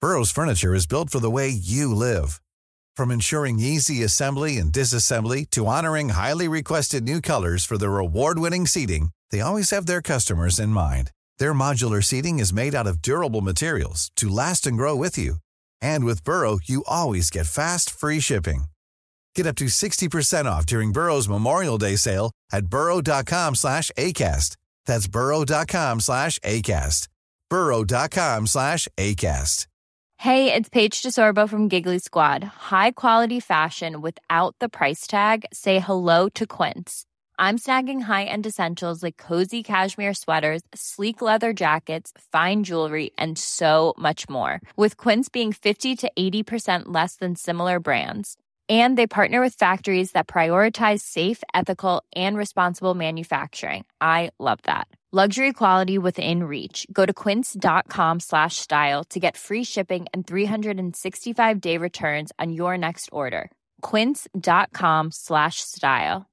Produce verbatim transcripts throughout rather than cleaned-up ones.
Burrow's furniture is built for the way you live. From ensuring easy assembly and disassembly to honoring highly requested new colors for their award-winning seating, they always have their customers in mind. Their modular seating is made out of durable materials to last and grow with you. And with Burrow, you always get fast, free shipping. Get up to sixty percent off during Burrow's Memorial Day sale at burrow.com slash ACAST. That's burrow.com slash ACAST. burrow.com slash ACAST. Hey, it's Paige DeSorbo from Giggly Squad. High quality fashion without the price tag. Say hello to Quince. I'm snagging high-end essentials like cozy cashmere sweaters, sleek leather jackets, fine jewelry, and so much more. With Quince being fifty to eighty percent less than similar brands. And they partner with factories that prioritize safe, ethical, and responsible manufacturing. I love that. Luxury quality within reach. Go to quince.com slash style to get free shipping and three sixty-five day returns on your next order. Quince.com slash style.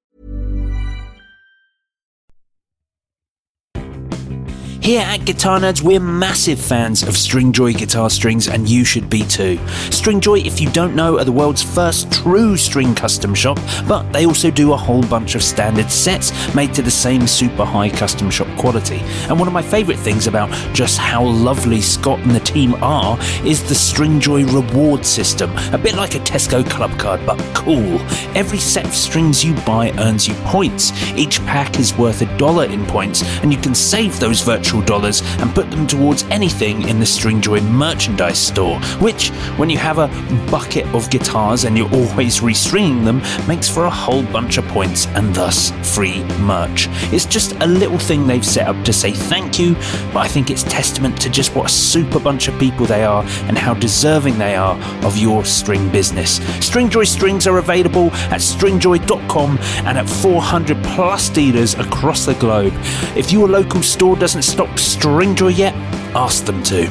Here at Guitar Nerds, we're massive fans of Stringjoy guitar strings, and you should be too. Stringjoy, if you don't know, are the world's first true string custom shop, but they also do a whole bunch of standard sets made to the same super high custom shop quality. And one of my favourite things about just how lovely Scott and the team are is the Stringjoy reward system, a bit like a Tesco club card, but cool. Every set of strings you buy earns you points. Each pack is worth a dollar in points, and you can save those virtual dollars and put them towards anything in the Stringjoy merchandise store, which, when you have a bucket of guitars and you're always restringing them, makes for a whole bunch of points and thus free merch. It's just a little thing they've set up to say thank you, but I think it's testament to just what a super bunch of people they are and how deserving they are of your string business. Stringjoy strings are available at stringjoy dot com and at four hundred plus dealers across the globe. If your local store doesn't stock Stringjoy yet, ask them to.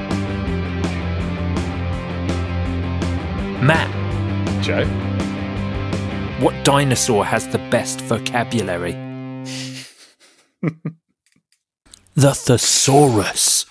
Matt. Joe. What dinosaur has the best vocabulary? The thesaurus.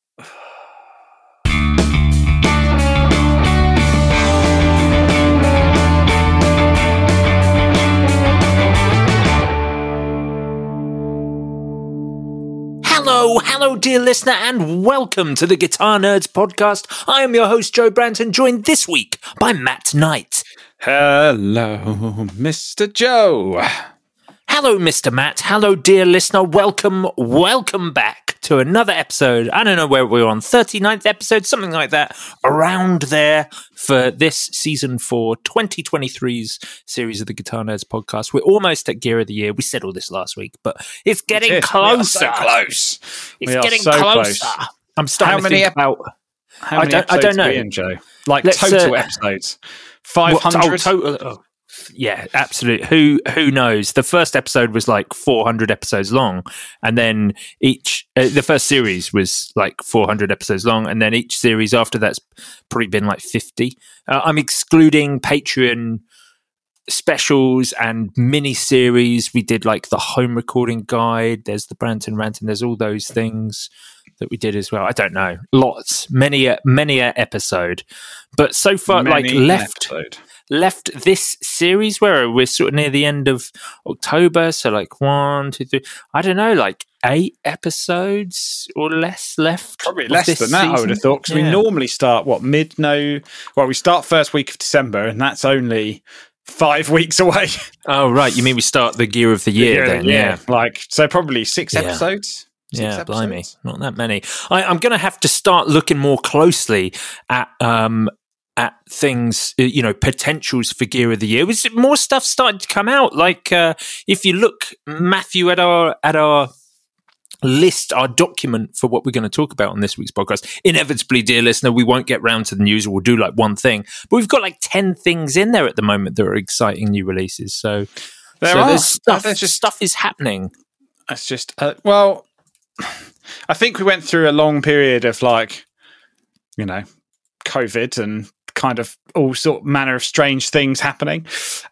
Hello, hello, dear listener, and welcome to the Guitar Nerds podcast. I am your host, Joe Branton, joined this week by Matt Knight. Hello, Mister Joe. Hello, Mister Matt. Hello, dear listener. Welcome, welcome back to another episode. I don't know where we're on, thirty-ninth episode, something like that, around there for this season four, twenty twenty-three's series of the Guitar Nerds podcast. We're almost at Gear of the Year. We said all this last week, but it's getting it closer. We are so close. It's we are getting so closer. Close. I'm starting how to many think ep- about... How many I don't, episodes I don't know. are we in, Joe? Like Let's, total uh, episodes? five hundred? Oh, total... Oh. Yeah, absolutely. Who who knows? The first episode was like four hundred episodes long, and then each uh, the first series was like four hundred episodes long, and then each series after that's probably been like fifty. Uh, I'm excluding Patreon specials and mini series. We did like the home recording guide. There's the Branton Rant, and there's all those things that we did as well. I don't know, lots, many a many a episode, but so far Many like left. Episode. Left this series where we're sort of near the end of October, so like one, two, three, I don't know, like eight episodes or less left. Probably less than that, season. I would have thought, because yeah. we normally start, what, mid, no, well, we start first week of December, and that's only five weeks away. Oh, right, you mean we start the Gear of the Year the then, yeah. yeah. Like, so probably six yeah. episodes. Six yeah, episodes? Blimey, not that many. I, I'm going to have to start looking more closely at um, at things, you know, potentials for Gear of the Year. Was more stuff started to come out? Like, uh, if you look, Matthew, at our at our list, our document for what we're going to talk about on this week's podcast. Inevitably, dear listener, we won't get round to the news, or we'll do like one thing. But we've got like ten things in there at the moment that are exciting new releases. So, there so are there's stuff. There's just stuff is happening. That's just uh, well. I think we went through a long period of like, you know, COVID and kind of all sort of manner of strange things happening.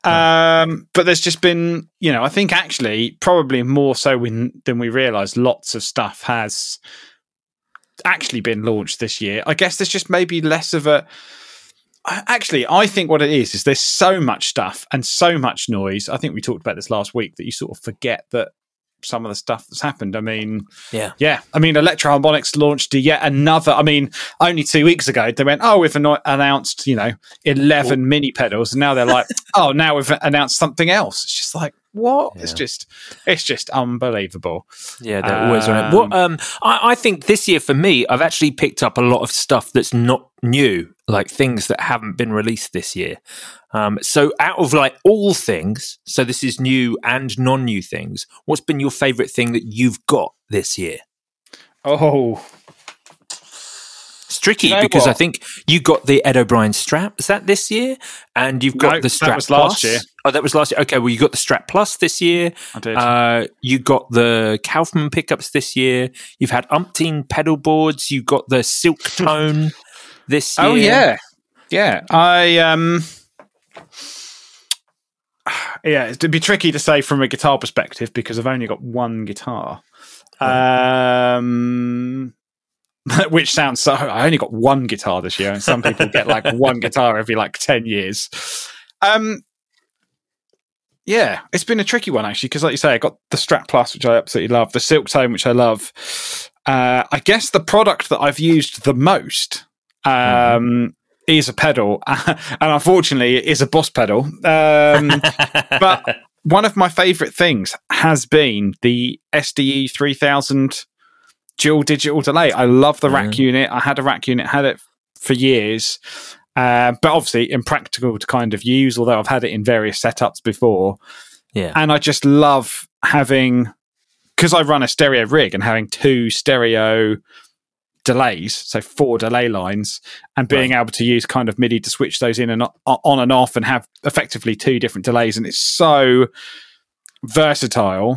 Um, but there's just been, you know, I think actually probably more so when, than we realised, lots of stuff has actually been launched this year. I guess there's just maybe less of a. Actually, I think what it is is there's so much stuff and so much noise. I think we talked about this last week that you sort of forget that some of the stuff that's happened. I mean, yeah, yeah. I mean, Electro Harmonix launched yet another. I mean, only two weeks ago they went, "Oh, we've anno- announced, you know, eleven Ooh. mini pedals," and now they're like, "Oh, now we've announced something else." It's just like, what? Yeah. It's just, it's just unbelievable. Yeah, they're um, always on it. Well, um, I, I think this year for me, I've actually picked up a lot of stuff that's not new, like things that haven't been released this year. Um, so out of like all things, so this is new and non-new things, what's been your favourite thing that you've got this year? Oh, it's tricky you know because what? I think you got the Ed O'Brien Strap. Is that this year? And you've got no, the Strat that was Plus. last year. Oh, that was last year. Okay, well, you got the Strat Plus this year. I did. Uh, you got the Kaufman pickups this year. You've had umpteen pedal boards. You got the Silk Tone this year. Oh yeah, yeah. I um. Yeah, it'd be tricky to say from a guitar perspective because I've only got one guitar. Right. Um, which sounds so. I only got one guitar this year, and some people get like one guitar every like ten years. Um, yeah, it's been a tricky one actually because, like you say, I got the Strat Plus, which I absolutely love, the Silk Tone, which I love. Uh, I guess the product that I've used the most. Um, mm-hmm. is a pedal, and unfortunately it is a Boss pedal. Um, but one of my favourite things has been the S D E three thousand dual digital delay. I love the mm. rack unit. I had a rack unit, had it for years, uh, but obviously impractical to kind of use, although I've had it in various setups before. Yeah. And I just love having, because I run a stereo rig and having two stereo delays, so four delay lines, and being right. able to use kind of MIDI to switch those in and on and off and have effectively two different delays. And it's so versatile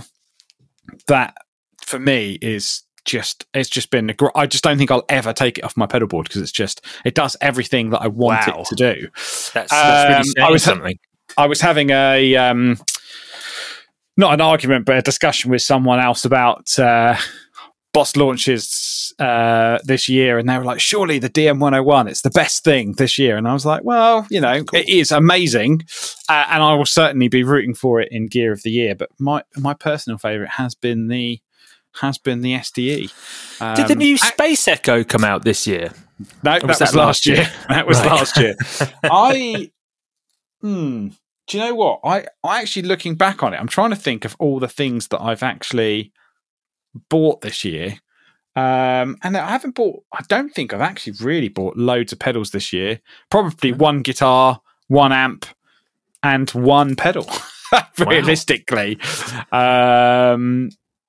that for me is just, it's just been, a gr- I just don't think I'll ever take it off my pedal board because it's just, it does everything that I want wow. it to do. That's, that's really saying um, I was, something. I was having a, um, not an argument, but a discussion with someone else about, uh, Boss launches uh, this year, and they were like, surely the D M one oh one, it's the best thing this year. And I was like, well, you know, cool. It is amazing, uh, and I will certainly be rooting for it in Gear of the Year. But my my personal favourite has been the has been the S D E. Um, Did the new Space I- Echo come out this year? No, that was, that was last year. year. That was right. last year. I, hmm, do you know what? I, I actually, looking back on it, I'm trying to think of all the things that I've actually bought this year, um, and I haven't bought. I don't think I've actually really bought loads of pedals this year. Probably mm-hmm. one guitar, one amp, and one pedal. Realistically, wow. um,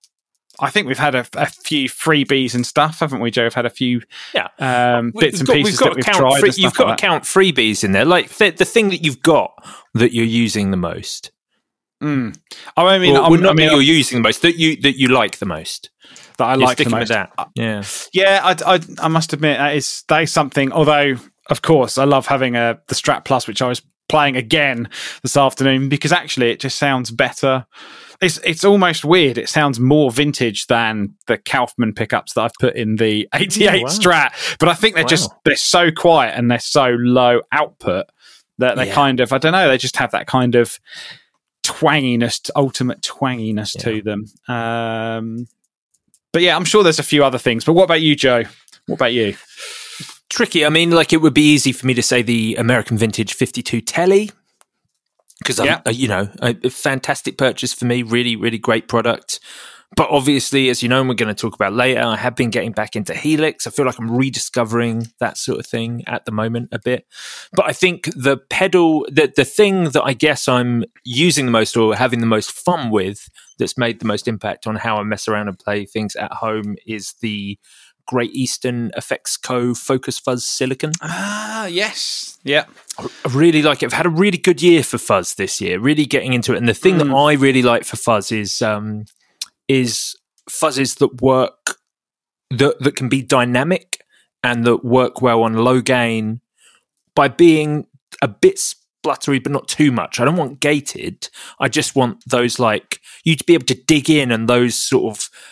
I think we've had a, a few freebies and stuff, haven't we, Joe? We've had a few yeah. um, bits and got, pieces we've got that we've count tried. Free, you've got like to count freebies in there, like the, the thing that you've got that you're using the most. Mm. I mean, or, well, not I mean, that you're using the most, that you that you like the most. That I you're like the most. With that. Yeah, yeah. I, I, I must admit that is that is something. Although, of course, I love having a the Strat Plus, which I was playing again this afternoon because actually it just sounds better. It's it's almost weird. It sounds more vintage than the Kaufman pickups that I've put in the eighty-eight oh, wow. Strat. But I think they're wow. just they're so quiet and they're so low output that they yeah. kind of I don't know. They just have that kind of twanginess, ultimate twanginess yeah. to them. Um, but yeah, I'm sure there's a few other things. But what about you, Joe? What about you? Tricky. I mean, like it would be easy for me to say the American Vintage fifty-two Tele because I'm, yeah. uh, you know, a, a fantastic purchase for me. Really, really great product. But obviously, as you know, and we're going to talk about later, I have been getting back into Helix. I feel like I'm rediscovering that sort of thing at the moment a bit. But I think the pedal, the, the thing that I guess I'm using the most or having the most fun with that's made the most impact on how I mess around and play things at home is the Great Eastern Effects Co. Focus Fuzz Silicon. Ah, yes. Yeah. I really like it. I've had a really good year for fuzz this year, really getting into it. And the thing mm. that I really like for fuzz is... Um, is fuzzes that work, that, that can be dynamic and that work well on low gain by being a bit spluttery, but not too much. I don't want gated. I just want those like, you to be able to dig in and those sort of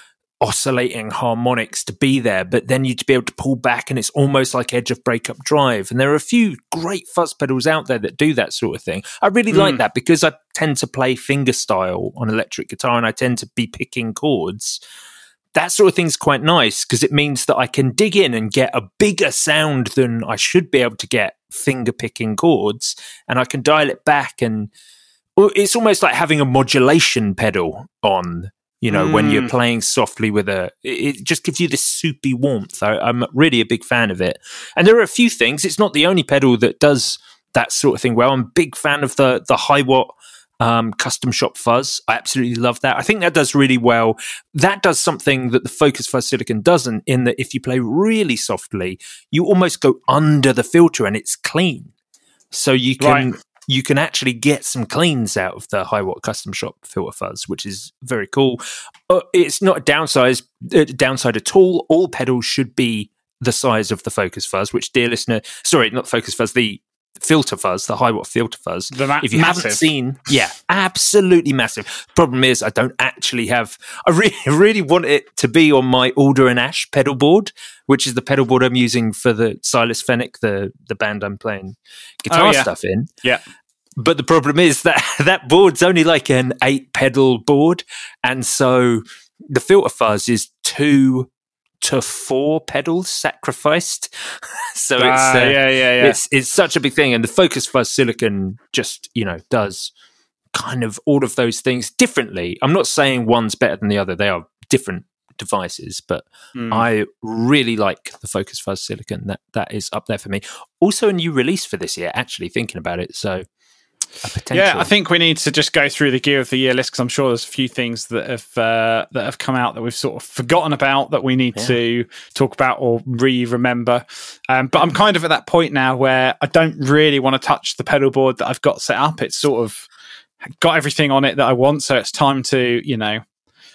oscillating harmonics to be there, but then you'd be able to pull back and it's almost like Edge of Breakup Drive. And there are a few great fuzz pedals out there that do that sort of thing. I really mm. like that because I tend to play fingerstyle on electric guitar and I tend to be picking chords. That sort of thing's quite nice because it means that I can dig in and get a bigger sound than I should be able to get finger picking chords, and I can dial it back, and it's almost like having a modulation pedal on, you know, mm. when you're playing softly with a, it just gives you this soupy warmth. I, I'm really a big fan of it. And there are a few things. It's not the only pedal that does that sort of thing well. I'm a big fan of the the Hiwatt Um, custom shop fuzz. I absolutely love that. I think that does really well. That does something that the Focus Fuzz Silicon doesn't, in that if you play really softly, you almost go under the filter and it's clean. So you can right. you can actually get some cleans out of the Hiwatt custom shop filter fuzz, which is very cool. Uh, it's not a downside, uh, downside at all. All pedals should be the size of the Focus Fuzz, which, dear listener, sorry, not Focus Fuzz, the filter fuzz, the Hiwatt filter fuzz. The ma- if you massive. haven't seen, yeah, absolutely massive. Problem is, I don't actually have. I really, really want it to be on my Alder and Ash pedal board, which is the pedal board I'm using for the Silas Fenwick, the the band I'm playing guitar oh, yeah. stuff in. Yeah. But the problem is that that board's only like an eight pedal board, and so the filter fuzz is two to four pedals sacrificed. So uh, it's, uh, yeah, yeah, yeah. it's it's such a big thing. And the Focus Fuzz Silicon just, you know, does kind of all of those things differently. I'm not saying one's better than the other. They are different devices, but mm. I really like the Focus Fuzz Silicon. That that is up there for me. Also a new release for this year, actually, thinking about it. So a potential. Yeah, I think we need to just go through the Gear of the Year list, because I'm sure there's a few things that have uh, that have come out that we've sort of forgotten about that we need yeah. to talk about or re-remember. Um, but I'm kind of at that point now where I don't really want to touch the pedal board that I've got set up. It's sort of got everything on it that I want, so it's time to, you know,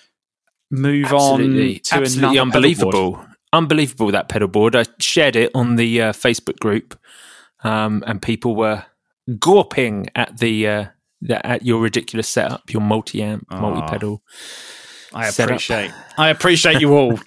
move absolutely, on to absolutely another unbelievable. Unbelievable, that pedal board. I shared it on the uh, Facebook group, um, and people were gawping at the, uh, the at your ridiculous setup, your multi-amp, oh, multi-pedal. I appreciate, setup. I appreciate you all.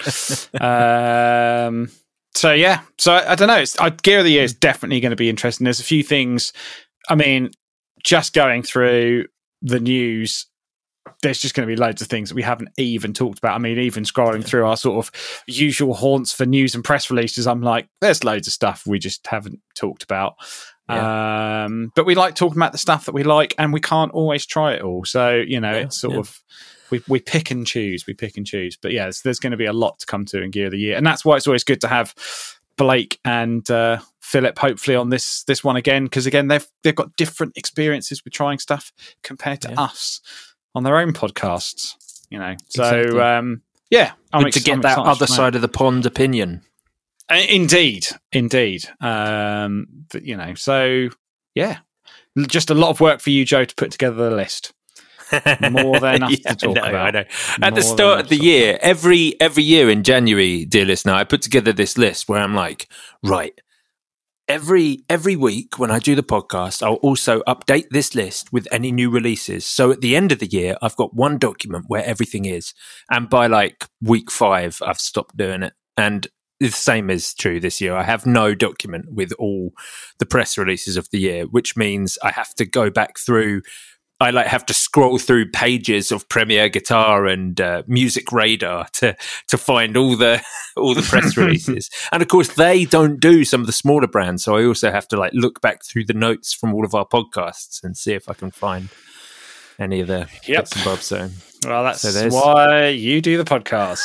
um, so yeah, so I, I don't know. It's, I, Gear of the Year is definitely going to be interesting. There's a few things. I mean, just going through the news, there's just going to be loads of things that we haven't even talked about. I mean, even scrolling through our sort of usual haunts for news and press releases, I'm like, there's loads of stuff we just haven't talked about. Yeah. Um, but we like talking about the stuff that we like, and we can't always try it all. So, you know, yeah, it's sort yeah. of, we we pick and choose, we pick and choose. But yeah, there's, there's going to be a lot to come to in Gear of the Year. And that's why it's always good to have Blake and uh, Philip hopefully on this this one again, because again, they've they've got different experiences with trying stuff compared to yeah. us on their own podcasts, you know. So, exactly. um, yeah. I'm ex- to get I'm that other side of the pond opinion. Indeed, indeed. Um, but, you know, so yeah, just a lot of work for you, Joe, to put together the list. More than enough yeah, to talk I know, about. I know. At the start of the year, every every year in January, dear listener, I put together this list where I'm like, right, every every week when I do the podcast, I'll also update this list with any new releases. So at the end of the year, I've got one document where everything is, and by like week five, I've stopped doing it. And the same is true this year. I have no document with all the press releases of the year, which means I have to go back through. I like have to scroll through pages of Premier Guitar and uh, Music Radar to to find all the all the press releases. And of course, they don't do some of the smaller brands, so I also have to like look back through the notes from all of our podcasts and see if I can find any of the yep. bits and bobs. So, well, that's so why you do the podcast.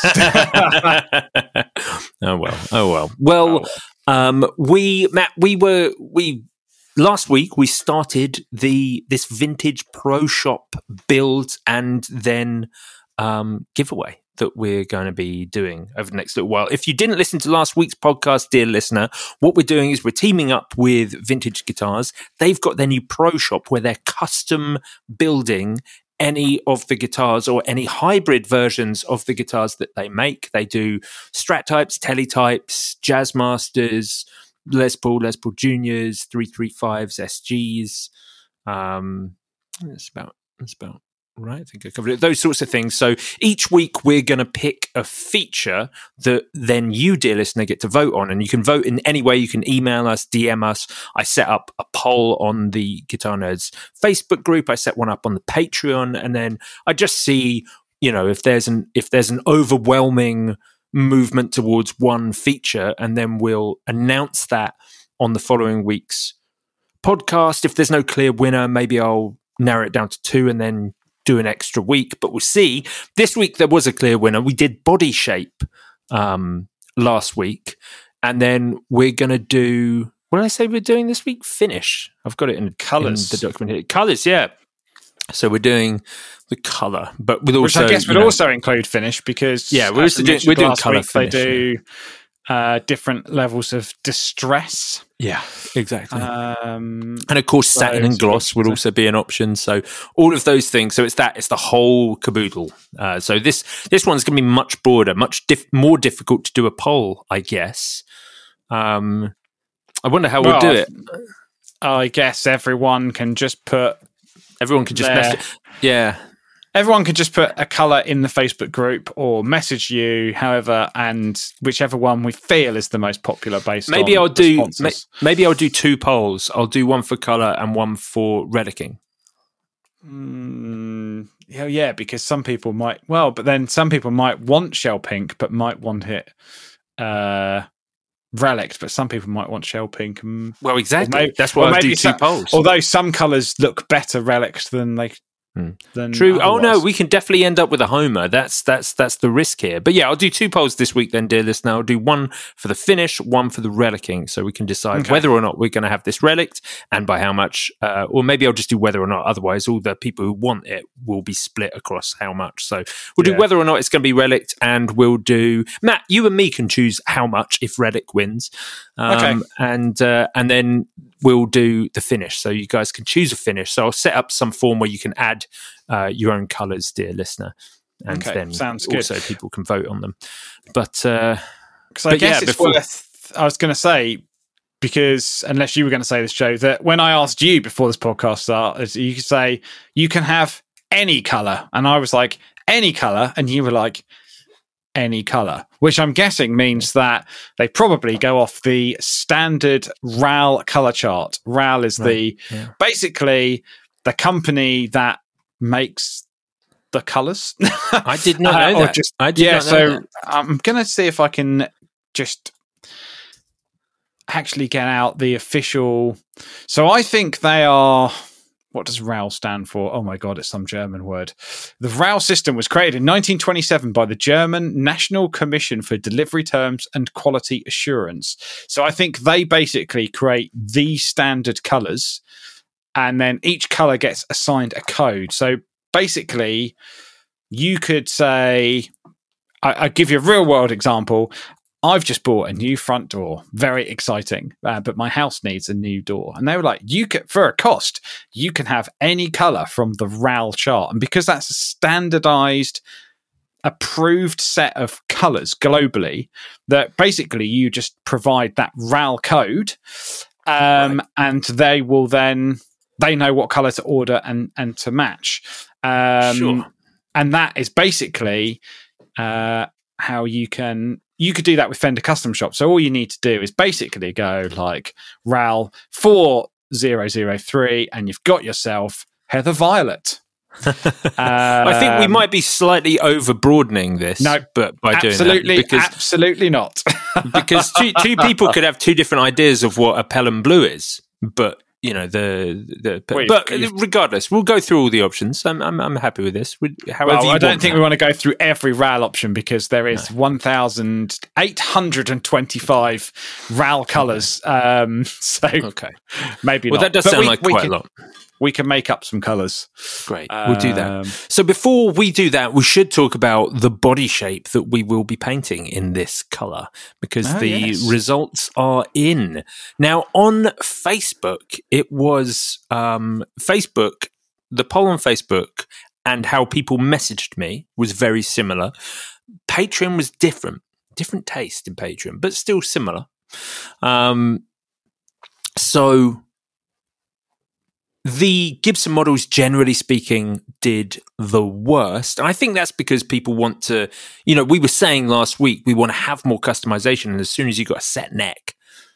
oh well, oh well. Well, oh. Um, we Matt, we were we. Last week we started the this vintage Pro Shop build and then um, giveaway that we're going to be doing over the next little while. If you didn't listen to last week's podcast, dear listener, what we're doing is we're teaming up with Vintage Guitars. They've got their new Pro Shop where they're custom building any of the guitars or any hybrid versions of the guitars that they make. They do Strat types, Teletypes, Jazzmasters, Les Paul, Les Paul Juniors, three thirty-fives, S Gs. Um, that's about that's about right? I think I covered it. Those sorts of things. So each week we're going to pick a feature that then you, dear listener, get to vote on. And you can vote in any way. You can email us, D M us. I set up a poll on the Guitar Nerds Facebook group. I set one up on the Patreon. And then I just see, you know, if there's an if there's an overwhelming movement towards one feature, and then we'll announce that on the following week's podcast. If there's no clear winner, maybe I'll narrow it down to two and then do an extra week, but we'll see. This week there was a clear winner. We did body shape um, last week, and then we're going to do, what did I say we're doing this week? Finish. I've got it in colours. In the document here. Colours, yeah. So we're doing the colour, but with also, which I guess would know, also include finish, because yeah, we're also doing, we're doing colour finish. They do uh, different levels of distress. Yeah, exactly. Um, and of course, satin and gloss would also be an option. So all of those things. So it's that. It's the whole caboodle. Uh, so this this one's going to be much broader, much diff- more difficult to do a poll, I guess. Um, I wonder how well, we'll do it. I guess everyone can just put. Everyone can just message. Yeah. Everyone can just put a colour in the Facebook group or message you, however, and whichever one we feel is the most popular based maybe on I'll do responses. Maybe I'll do two polls. I'll do one for colour and one for relicking. Mm, yeah, yeah, because some people might. Well, but then some people might want shell pink, but might want it uh, relicked. But some people might want shell pink. And, well, exactly. Maybe, That's why I do two some, polls. Although some colours look better relicked than they. Hmm. Than True. otherwise. Oh no, we can definitely end up with a homer. That's that's that's the risk here. But yeah, I'll do two polls this week then, dear listener. I'll do one for the finish, one for the relicking, so we can decide okay. whether or not we're going to have this relicked and by how much. Uh, or maybe I'll just do whether or not. Otherwise, all the people who want it will be split across how much. So we'll yeah. do whether or not it's going to be relicked, and we'll do Matt. You and me can choose how much if relic wins. Um, okay. And uh, and then we'll do the finish. So you guys can choose a finish. So I'll set up some form where you can add uh, your own colours, dear listener, and okay. then Sounds also good. people can vote on them. But uh, because I but guess yeah, it's before- worth. I was going to say, because unless you were going to say this, Joe, that when I asked you before this podcast started, you could say you can have any colour, and I was like any colour, and you were like any colour, which I'm guessing means that they probably go off the standard R A L colour chart. R A L is Right. the Yeah. basically the company that makes the colours. I did not know uh, that. Just, I did yeah, not know so that. I'm going to see if I can just actually get out the official. So I think they are. What does R A L stand for? Oh my God, it's some German word. The R A L system was created in nineteen twenty-seven by the German National Commission for Delivery Terms and Quality Assurance. So I think they basically create the standard colours, and then each colour gets assigned a code. So basically, you could say, I, I'll give you a real world example. I've just bought a new front door. Very exciting. Uh, but my house needs a new door. And they were like, you can, for a cost, you can have any color from the R A L chart. And because that's a standardized, approved set of colors globally, that basically you just provide that R A L code, um, right. and they will then, they know what color to order and, and to match. Um, Sure. And that is basically uh, how you can... You could do that with Fender Custom Shop. So all you need to do is basically go like R A L four thousand three and you've got yourself Heather Violet. um, I think we might be slightly over broadening this. No, but by absolutely, doing that, because, absolutely not. because two, two people could have two different ideas of what a Pelham Blue is, but you know the the. Well, but you've, you've, regardless, well go through all the options. I'm I'm, I'm happy with this. We, however, well, you I don't want think that. we want to go through every R A L option because there is No. one thousand eight hundred twenty-five R A L colours. Um, so Okay, maybe well not. that does But sound we, like we quite can, a lot. We can make up some colours. Great, we'll do Um, that. So before we do that, we should talk about the body shape that we will be painting in this colour because Oh, the yes. results are in. Now, on Facebook, it was um, Facebook, the poll on Facebook and how people messaged me was very similar. Patreon was different, different taste in Patreon, but still similar. Um, so... the Gibson models, generally speaking, did the worst. I think that's because people want to, you know, we were saying last week, we want to have more customization. And as soon as you've got a set neck,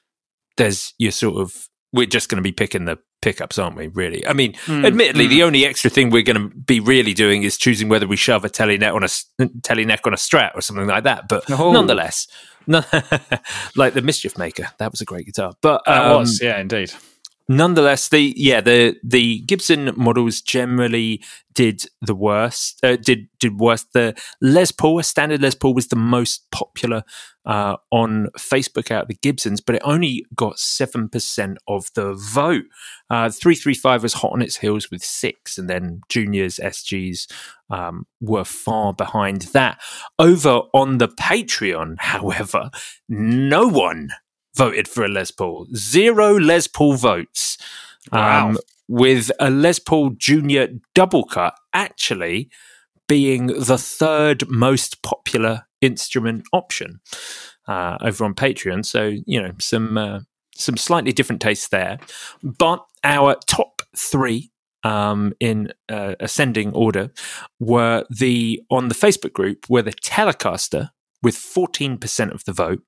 there's your sort of, we're just going to be picking the pickups, aren't we, really? I mean, mm, admittedly, mm. the only extra thing we're going to be really doing is choosing whether we shove a telly neck on a, telly neck on a Strat or something like that. But oh. nonetheless, no, like the Mischief Maker, that was a great guitar. But That um, was, yeah, indeed. Nonetheless, the yeah the the Gibson models generally did the worst. Uh, did did worse. The Les Paul, a standard Les Paul, was the most popular uh, on Facebook out of the Gibsons, but it only got seven percent of the vote. Uh, three three five was hot on its heels with six, and then Juniors, S Gs um, were far behind that. Over on the Patreon, however, no one voted for a Les Paul. Zero Les Paul votes. Wow. Um, with a Les Paul Junior double cut actually being the third most popular instrument option uh, over on Patreon. So, you know, some uh, some slightly different tastes there. But our top three um, in uh, ascending order were the, on the Facebook group, were the Telecaster with fourteen percent of the vote,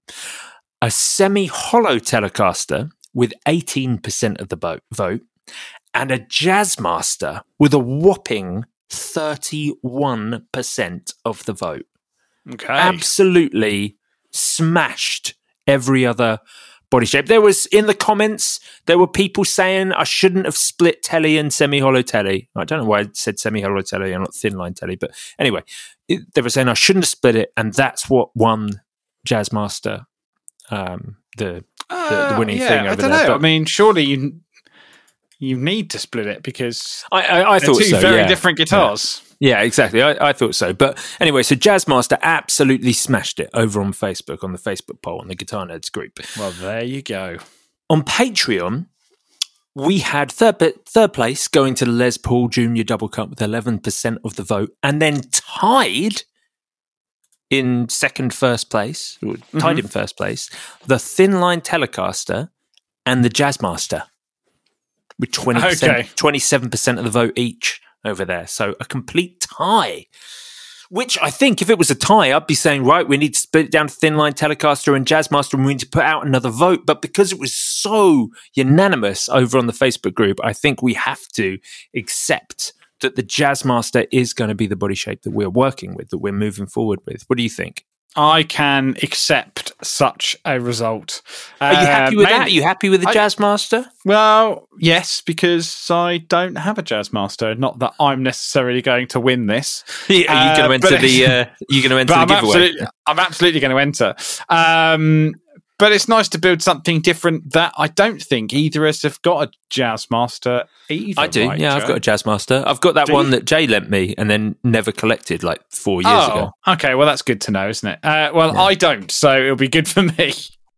a semi-hollow Telecaster with eighteen percent of the vote, vote, and a Jazzmaster with a whopping thirty-one percent of the vote. Okay. Absolutely smashed every other body shape. There was, in the comments, there were people saying I shouldn't have split telly and semi-hollow telly. I don't know why I said semi-hollow telly and not thin line telly, but anyway, it, they were saying I shouldn't have split it, and that's what won Jazzmaster Um, the, the the winning uh, yeah, thing over I don't there. know. But I mean, surely you you need to split it because I, I, I they're thought two so. very yeah. different guitars. Yeah, yeah exactly. I, I thought so. But anyway, so Jazzmaster absolutely smashed it over on Facebook, on the Facebook poll, on the Guitar Nerds group. Well, there you go. On Patreon, we had third third place going to the Les Paul Junior Double Cut with eleven percent of the vote, and then tied in second, first place, or tied mm-hmm. in first place, the Thin Line Telecaster and the Jazzmaster with twenty percent, okay. twenty-seven percent of the vote each over there. So a complete tie, which I think if it was a tie, I'd be saying, right, we need to split it down to Thin Line Telecaster and Jazzmaster and we need to put out another vote. But because it was so unanimous over on the Facebook group, I think we have to accept that the Jazzmaster is going to be the body shape that we're working with, that we're moving forward with. What do you think? I can accept such a result. Are you happy uh, with maybe, that? Are you happy with the I, Jazzmaster? Well, yes, because I don't have a Jazzmaster. Not that I'm necessarily going to win this. Yeah, are you going to uh, enter the? Uh, you going to enter the I'm giveaway? Absolutely, I'm absolutely going to enter. Um, But it's nice to build something different that I don't think either of us have got a Jazzmaster either. I do, right, yeah, Joe? I've got a Jazzmaster. I've got that do one you? that Jay lent me and then never collected like four years oh, ago. Okay, well, that's good to know, isn't it? Uh, well, yeah. I don't, so it'll be good for me.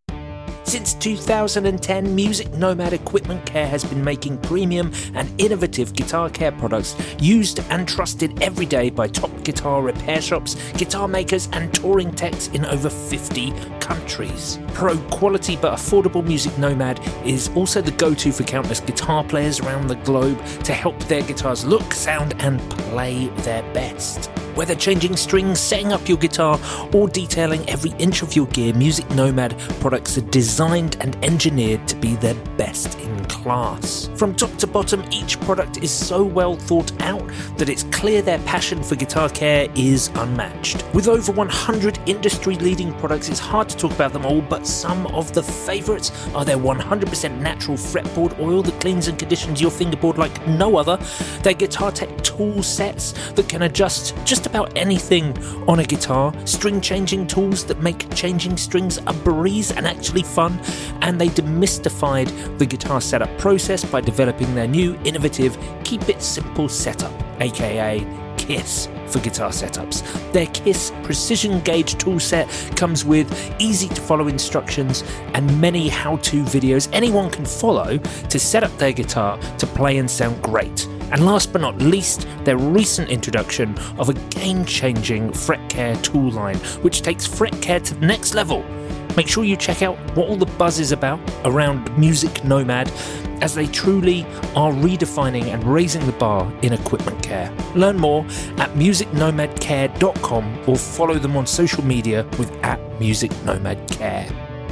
Since two thousand ten, Music Nomad Equipment Care has been making premium and innovative guitar care products used and trusted every day by top guitar repair shops, guitar makers and touring techs in over fifty countries. Pro quality but affordable Music Nomad is also the go-to for countless guitar players around the globe to help their guitars look, sound and play their best. Whether changing strings, setting up your guitar, or detailing every inch of your gear, Music Nomad products are designed and engineered to be their best in class. From top to bottom, each product is so well thought out that it's clear their passion for guitar care is unmatched. With over one hundred industry-leading products, it's hard to talk about them all, but some of the favourites are their one hundred percent natural fretboard oil that cleans and conditions your fingerboard like no other, their Guitar Tech tool sets that can adjust just about anything on a guitar, string changing tools that make changing strings a breeze and actually fun, and they demystified the guitar setup process by developing their new innovative Keep It Simple setup, aka KISS for guitar setups. Their KISS precision gauge toolset comes with easy to follow instructions and many how-to videos anyone can follow to set up their guitar to play and sound great. And last but not least, their recent introduction of a game-changing fret care tool line, which takes fret care to the next level. Make sure you check out what all the buzz is about around Music Nomad as they truly are redefining and raising the bar in equipment care. Learn more at music nomad care dot com or follow them on social media with at music nomad care.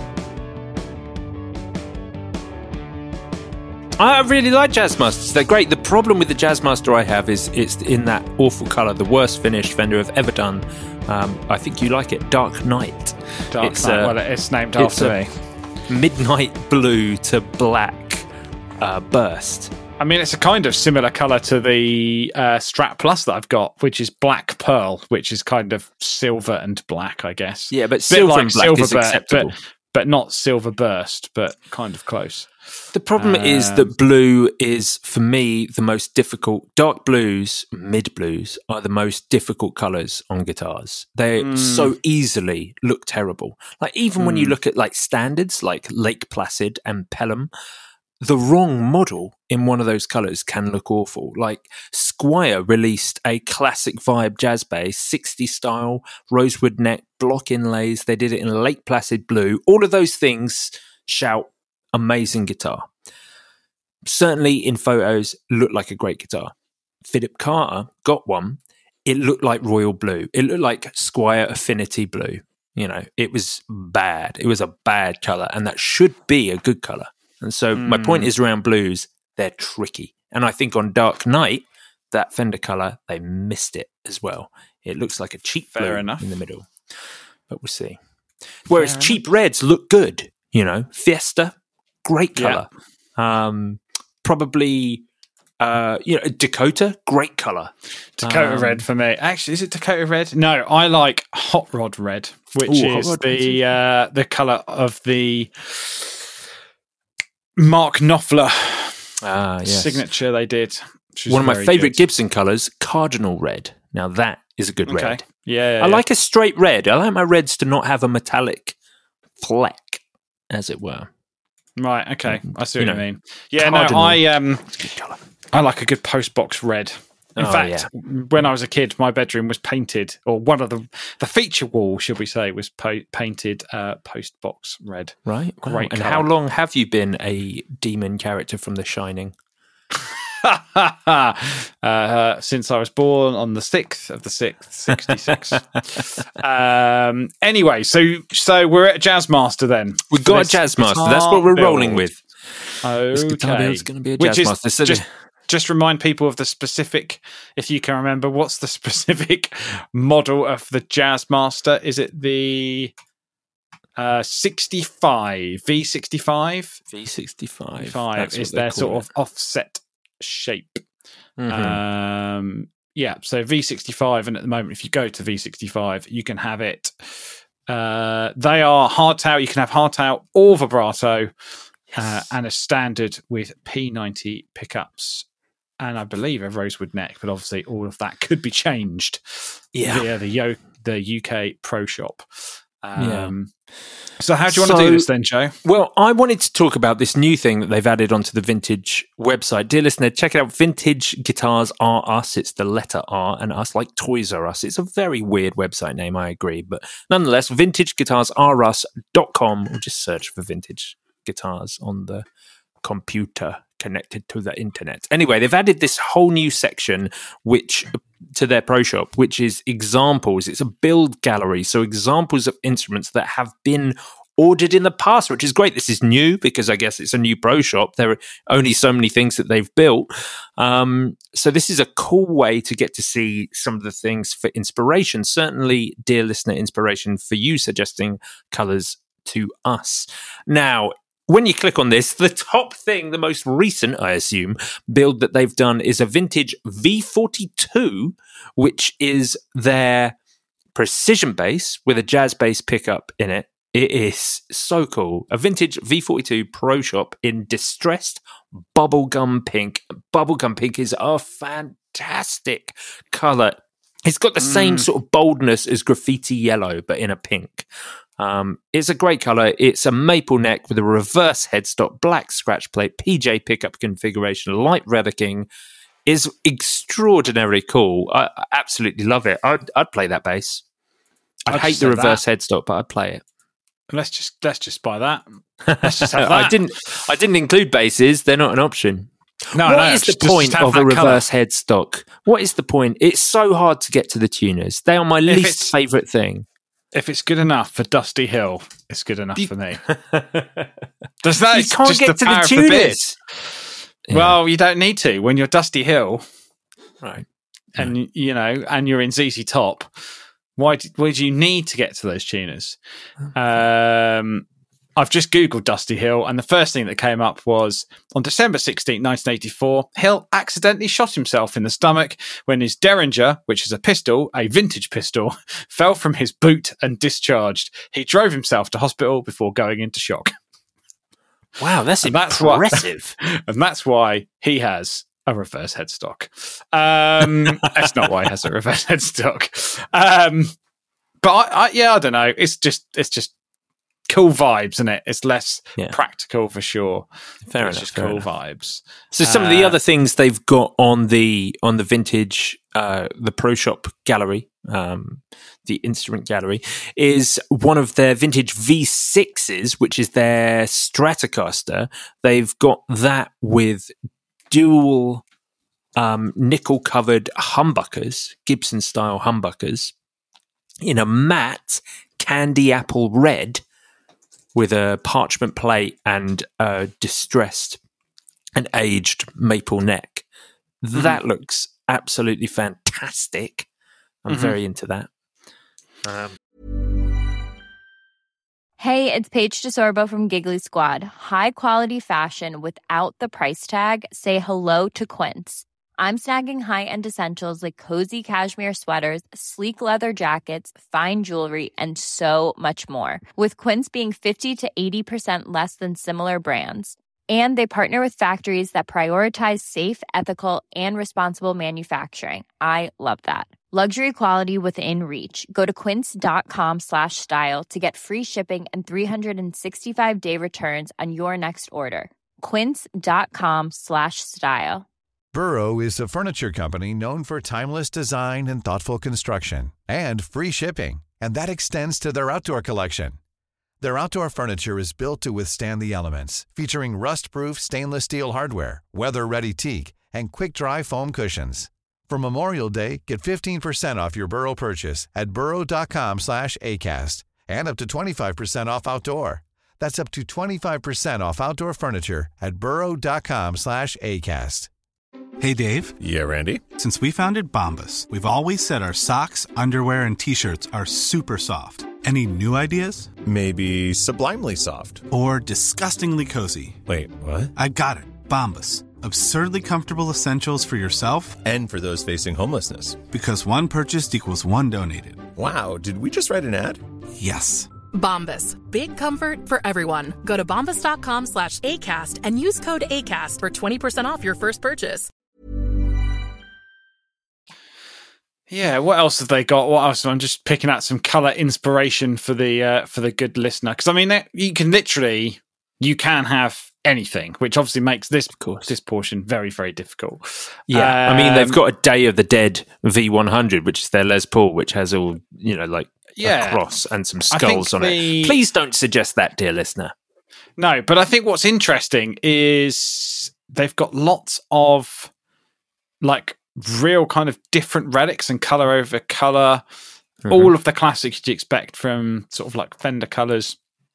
I really like Jazzmasters. They're great. The problem with the Jazzmaster I have is it's in that awful colour, the worst finish Fender have ever done. Um, I think you like it. Dark Knight. Dark it's Knight. A, well, it's named it's after me. Midnight blue to black uh, burst. I mean, it's a kind of similar colour to the uh, Strat Plus that I've got, which is black pearl, which is kind of silver and black, I guess. Yeah, but Bit silver like and black silver is burst, acceptable. But, but not silver burst, but kind of close. The problem Um, is that blue is, for me, the most difficult. Dark blues, mid blues, are the most difficult colours on guitars. They Mm. so easily look terrible. Like even when you Mm. look at like standards like Lake Placid and Pelham, the wrong model in one of those colours can look awful. Like Squier released a classic vibe jazz bass, sixties style, rosewood neck, block inlays. They did it in Lake Placid blue. All of those things shout amazing guitar. Certainly in photos, looked like a great guitar. Philip Carter got one. It looked like royal blue. It looked like Squier Affinity blue. You know, it was bad. It was a bad colour, and that should be a good colour. And so mm. my point is around blues, they're tricky. And I think on Dark Knight, that Fender colour, they missed it as well. It looks like a cheap Fair blue enough. in the middle. But we'll see. Whereas Fair cheap reds look good. You know, Fiesta, great colour. Yeah. Um, probably, uh, you know, Dakota, great colour. Dakota um, red for me. Actually, is it Dakota red? No, I like Hot Rod red, which Ooh, is Hot Rod the uh, the colour of the Mark Knopfler ah, yes. signature they did. One of my favourite Gibson colours, Cardinal red. Now that is a good okay. red. Yeah, yeah, I yeah. like a straight red. I like my reds to not have a metallic fleck, as it were. Right, okay. I see You what know, you mean. Yeah, Cardinal. no, I um, It's a good colour. I like a good post box red. In Oh, fact, yeah. when I was a kid, my bedroom was painted, or one of the the feature wall, should we say, was po- painted uh, post box red. Right. Wow. Great And colour. how long have you been a demon character from The Shining? uh, since I was born on the sixth of the sixth, sixty-six. um, anyway, so so we're at Jazzmaster then. We've got a Jazzmaster. That's what we're rolling with. This guitar Okay, build's going to be a Which is Jazzmaster. So just, just remind people of the specific, if you can remember, what's the specific model of the Jazzmaster? Is it the uh, sixty-five, V sixty-five? V sixty-five. Five That's is what they their call sort it. of offset shape. Mhm. Um, yeah, so V sixty-five, and at the moment, if you go to V sixty-five, you can have it. Uh, they are hardtail. You can have hardtail or vibrato, uh, and a standard with P ninety pickups, and I believe a rosewood neck. But obviously, all of that could be changed Yeah. via the Yo- the U K Pro Shop. Um, Yeah. So, how do you want to So- do this then, Joe? Well, I wanted to talk about this new thing that they've added onto the Vintage website. Dear listener, check it out. Vintage Guitars R Us. It's the letter R and us, like Toys R Us. It's a very weird website name, I agree. But nonetheless, vintage guitars r us dot com, or just search for Vintage Guitars on the computer connected to the internet. Anyway, they've added this whole new section which to their Pro Shop, which is examples. It's a build gallery, so examples of instruments that have been ordered in the past, which is great. This is new because I guess it's a new Pro Shop. There are only so many things that they've built. Um, so this is a cool way to get to see some of the things for inspiration. Certainly, dear listener, inspiration for you suggesting colours to us. Now, when you click on this, the top thing, the most recent, I assume, build that they've done is a vintage V forty-two, which is their precision bass with a jazz bass pickup in it. It is so cool. A vintage V forty-two Pro Shop in distressed bubblegum pink. Bubblegum pink is a fantastic colour. It's got the mm. same sort of boldness as graffiti yellow, but in a pink. Um, it's a great colour. It's a maple neck with a reverse headstock, black scratch plate, P J pickup configuration, light revoking. Is extraordinarily cool. I, I absolutely love it. I'd, I'd play that bass. I I hate just the said reverse that. headstock, but I'd play it. let's just let's just buy that. Let's just have that. I didn't. I didn't include bases. They're not an option. No, what no, is the just, point just of a reverse colour. headstock? What is the point? It's so hard to get to the tuners. They are my If least it's- favourite thing. If it's good enough for Dusty Hill, it's good enough for me. Does that? You it's can't just get the to power the of the bid. tuners. Yeah. Well, you don't need to when you're Dusty Hill, Right. and you know, and you're in Z Z Top. Why? Do, why do you need to get to those tuners? Um, I've just Googled Dusty Hill, and the first thing that came up was on December sixteenth, nineteen eighty-four, Hill accidentally shot himself in the stomach when his Derringer, which is a pistol, a vintage pistol, fell from his boot and discharged. He drove himself to hospital before going into shock. Wow, that's And that's what- impressive. And that's why he has a reverse headstock. Um, that's not why he has a reverse headstock. Um, but I, I, yeah, I don't know. It's just, it's just cool vibes, isn't it? It's less Yeah. practical for sure. Fair it's enough, just fair cool enough. vibes. So some of the Uh, other things they've got on the on the vintage uh, the Pro Shop gallery, um, the instrument gallery, is one of their vintage V sixes, which is their Stratocaster. They've got that with dual um, nickel covered humbuckers, Gibson style humbuckers, in a matte candy apple red with a parchment plate and a distressed and aged maple neck. That looks absolutely fantastic. I'm Mhm. very into that. Um, Hey, it's Paige DeSorbo from Giggly Squad. High quality fashion without the price tag. Say hello to Quince. I'm snagging high-end essentials like cozy cashmere sweaters, sleek leather jackets, fine jewelry, and so much more. With Quince being fifty to eighty percent less than similar brands. And they partner with factories that prioritize safe, ethical, and responsible manufacturing. I love that. Luxury quality within reach. Go to quince.com slash style to get free shipping and three sixty-five day returns on your next order. Quince.com slash style. Burrow is a furniture company known for timeless design and thoughtful construction, and free shipping, and that extends to their outdoor collection. Their outdoor furniture is built to withstand the elements, featuring rust-proof stainless steel hardware, weather-ready teak, and quick-dry foam cushions. For Memorial Day, get fifteen percent off your Burrow purchase at burrow.com slash ACAST and up to twenty-five percent off outdoor. That's up to twenty-five percent off outdoor furniture at burrow.com slash ACAST. Hey, Dave. Yeah, Randy. Since we founded Bombas, we've always said our socks, underwear, and T-shirts are super soft. Any new ideas? Maybe sublimely soft. Or disgustingly cozy? Wait, what? I got it. Bombas. Absurdly comfortable essentials for yourself And for those facing homelessness. because one purchased equals one donated. Wow, did we just write an ad? Yes. Bombas. Big comfort for everyone. Go to bombas.com slash ACAST and use code ACAST for twenty percent off your first purchase. Yeah, what else have they got? What else? I'm just picking out some color inspiration for the uh, for the good listener, because I mean, that- you can literally you can have anything, which obviously makes this course. this portion very very difficult. yeah, I mean, they've Um, got a Day of the Dead V one hundred, which is their Les Paul, which has all, you know, like Yeah. a cross and some I think skulls on the- it. Please don't suggest that, dear listener. No, but I think what's interesting is they've got lots of like real kind of different relics and color over color. Mhm. All of the classics you'd expect from sort of like Fender colors.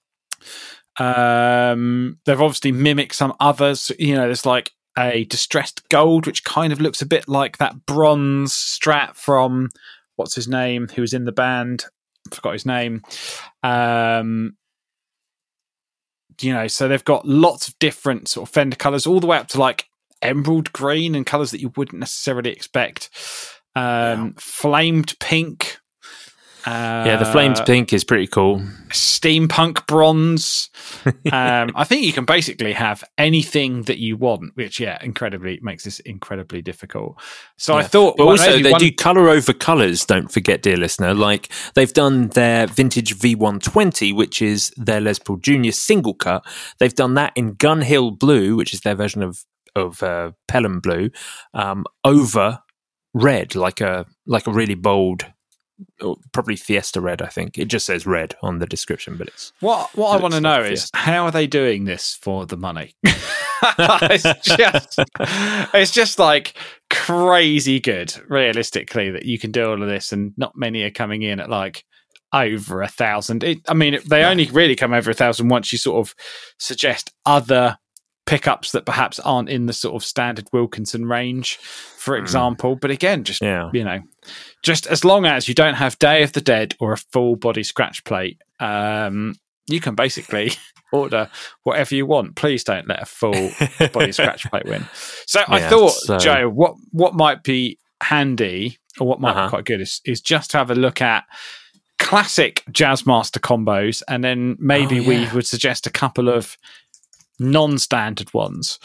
Um, they've obviously mimicked some others. You know, there's like a distressed gold, which kind of looks a bit like that bronze Strat from what's his name, who was in the band. I forgot his name. Um, you know, so they've got lots of different sort of Fender colors, all the way up to like emerald green and colors that you wouldn't necessarily expect. Um, Flamed pink. Uh, Yeah, the Flames Pink is pretty cool. Steampunk bronze. um, I think you can basically have anything that you want, which yeah, incredibly makes this incredibly difficult. So I thought, But well, also, maybe they one- do colour over colours, don't forget, dear listener. Like, they've done their vintage V one twenty, which is their Les Paul Junior single cut. They've done that in Gun Hill Blue, which is their version of, of uh, Pelham Blue, um, over red, like a like a really bold or probably Fiesta Red, I think. It just says red on the description, but it's... What What I want to like know is, Fiesta. how are they doing this for the money? it's just it's just like crazy good, realistically, that you can do all of this, and not many are coming in at like over a thousand. It, I mean, they No. only really come over a thousand once you sort of suggest other pickups that perhaps aren't in the sort of standard Wilkinson range, for example. But again, just Yeah. you know, just as long as you don't have Day of the Dead or a full body scratch plate, um, you can basically order whatever you want. Please don't let a full body scratch plate win. So I Yeah, thought, so- Joe, what what might be handy, or what might Uh-huh. be quite good, is, is just to have a look at classic Jazzmaster combos, and then maybe Oh, we yeah. would suggest a couple of non-standard ones.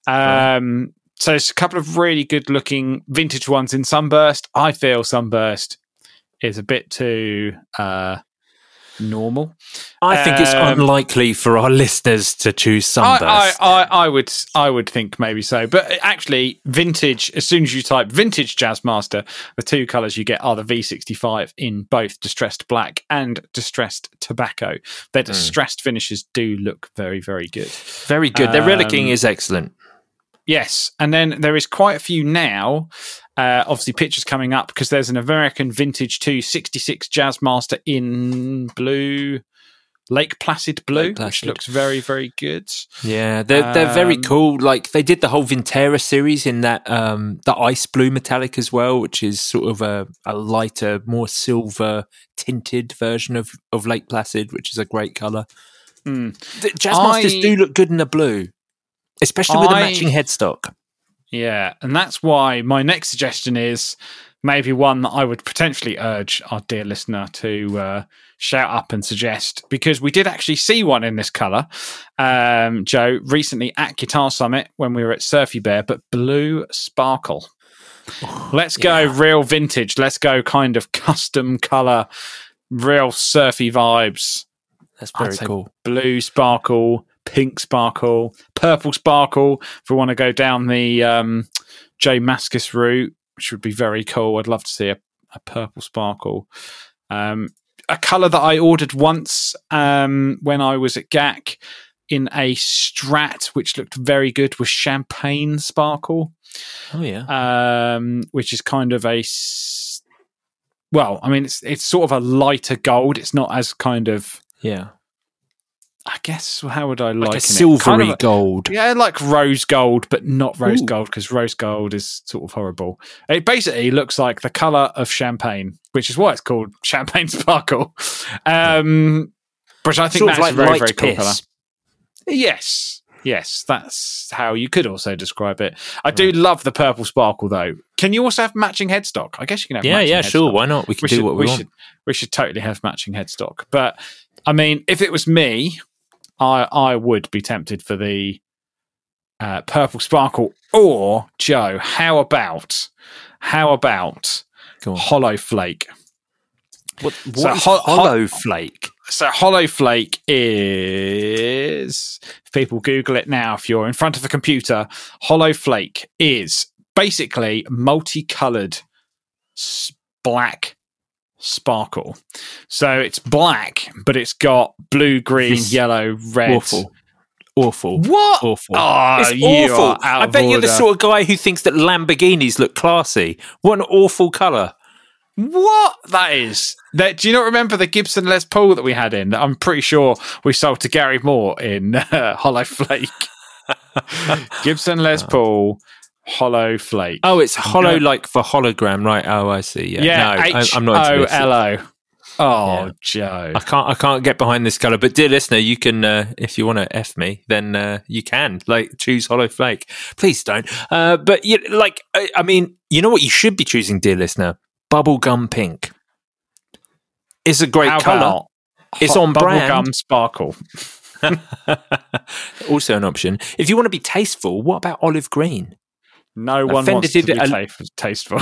Um, so it's a couple of really good-looking vintage ones in Sunburst. I feel Sunburst is a bit too uh, normal. I think it's Um, unlikely for our listeners to choose I, Sunburst. I, I, I would I would think maybe so, but actually, vintage. As soon as you type vintage Jazzmaster, the two colours you get are the V sixty-five in both distressed black and distressed tobacco. Their distressed finishes do look very very good. Very good. Their relicking Um, is excellent. Yes, and then there is quite a few now. Uh, obviously, pictures coming up because there's an American Vintage two sixty-six Jazzmaster in blue, Lake Placid blue, Lake Placid. which looks very, very good. Yeah, they're they're very Um, cool. Like they did the whole Vintera series in that um, the ice blue metallic as well, which is sort of a, a lighter, more silver tinted version of, of Lake Placid, which is a great color. Mm. The Jazzmasters I- do look good in the blue, especially with a I- matching headstock. Yeah, and that's why my next suggestion is maybe one that I would potentially urge our dear listener to uh, shout up and suggest, because we did actually see one in this colour, um, Joe, recently at Guitar Summit when we were at Surfy Bear, but Blue Sparkle. Let's go yeah. real vintage. Let's go kind of custom colour, real surfy vibes. That's I'd very say cool. Blue Sparkle, Pink Sparkle, Purple Sparkle, if we want to go down the um, J Mascis route, which would be very cool. I'd love to see a, a Purple Sparkle. Um, a colour that I ordered once um, when I was at G A C in a Strat, which looked very good, was Champagne Sparkle, Oh yeah. um, which is kind of a... s- Well, I mean, it's it's sort of a lighter gold. It's not as kind of... yeah. I guess, how would I Like liken a it? silvery Kind of a- gold. Yeah, like rose gold, but not rose Ooh. gold, because rose gold is sort of horrible. It basically looks like the colour of champagne, which is why it's called Champagne Sparkle. Um, which I think Sort of that's like a very, light very cool piss. colour. Yes. Yes, that's how you could also describe it. I do love the purple sparkle, though. Can you also have matching headstock? I guess you can have Yeah, matching yeah, sure. headstock. Why not? We can We do should, what we, we want. should we should totally have matching headstock. But I mean, if it was me, I I would be tempted for the uh, purple sparkle. Or Joe, how about how about Go on. Hollow Flake? What, So what is ho- ho- hollow flake? So Hollow Flake is, if people Google it now, if you're in front of a computer, Hollow Flake is basically multicolored s- black sparkle. So it's black, but it's got blue, green, This- yellow, red. Awful. Awful. What? Awful. Oh, it's you awful. are out I of bet you're the order. sort of guy who thinks that Lamborghinis look classy. What an awful colour. What that is? That do you not remember the Gibson Les Paul that we had in? That I'm pretty sure we sold to Gary Moore in uh, Hollow Flake. Gibson Les Paul, Hollow Flake. Oh, it's hollow gonna- like for hologram, right? Oh, I see. Yeah, yeah, no, I, H I'm not O into this. L O. Oh, Yeah. Joe. I can't. I can't get behind this color. But dear listener, you can, uh, if you want to f me, then uh, you can. Like choose Hollow Flake. Please don't. Uh, but you, like, I, I mean, you know what you should be choosing, dear listener? Bubblegum pink. It's a great How color. about It's hot on brand. bubblegum sparkle? Also an option. If you want to be tasteful, what about olive green? No one Fender wants to did be a- ta- tasteful.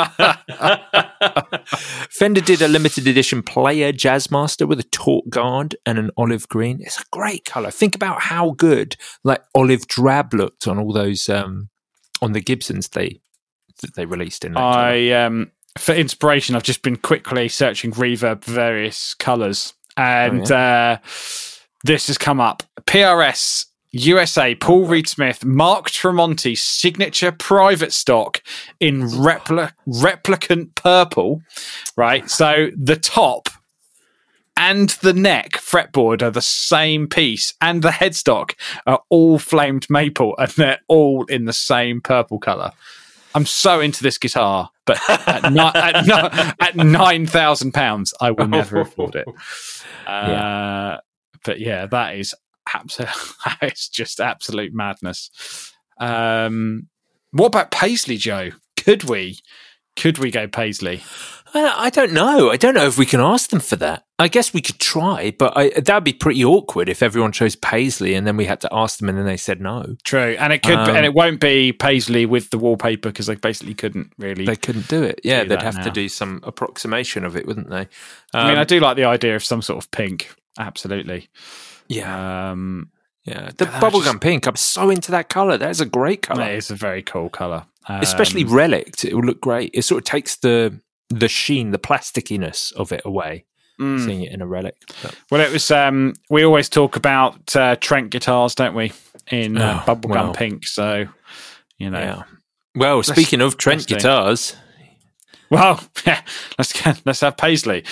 Fender did a limited edition player Jazzmaster with a taut guard and an olive green. It's a great color. Think about how good like olive drab looked on all those um, on the Gibsons they that they released in that colour. I um for inspiration, I've just been quickly searching Reverb various colours, and oh, yeah. uh, this has come up. P R S U S A Paul Reed Smith Mark Tremonti signature private stock in repli- replicant purple, right? So the top and the neck fretboard are the same piece, and the headstock are all flamed maple, and they're all in the same purple colour. I'm so into this guitar, but at, ni- at, ni- at nine thousand pounds, I will never afford it. Uh, yeah. But yeah, that is absolute. It's just absolute madness. Um, what about Paisley, Joe? Could we? Could we go Paisley? I don't know. I don't know if we can ask them for that. I guess we could try, but I, that'd be pretty awkward if everyone chose Paisley and then we had to ask them and then they said no. True, and it could, um, be, and it won't be Paisley with the wallpaper because they basically couldn't really. They couldn't do it. Yeah, do they'd have now. to do some approximation of it, wouldn't they? Um, I mean, I do like the idea of some sort of pink. Absolutely. Yeah. Um, yeah. The bubblegum just, pink. I'm so into that colour. That is a great colour. It is a very cool colour, um, especially relict. It will look great. It sort of takes the. the sheen, the plasticiness of it away, mm. seeing it in a relic. But. Well, it was, um, we always talk about uh, Trent guitars, don't we, in uh, oh, Bubblegum well. Pink, so, you know. Yeah. Well, let's, speaking of Trent guitars. Well, yeah, let's, let's have Paisley.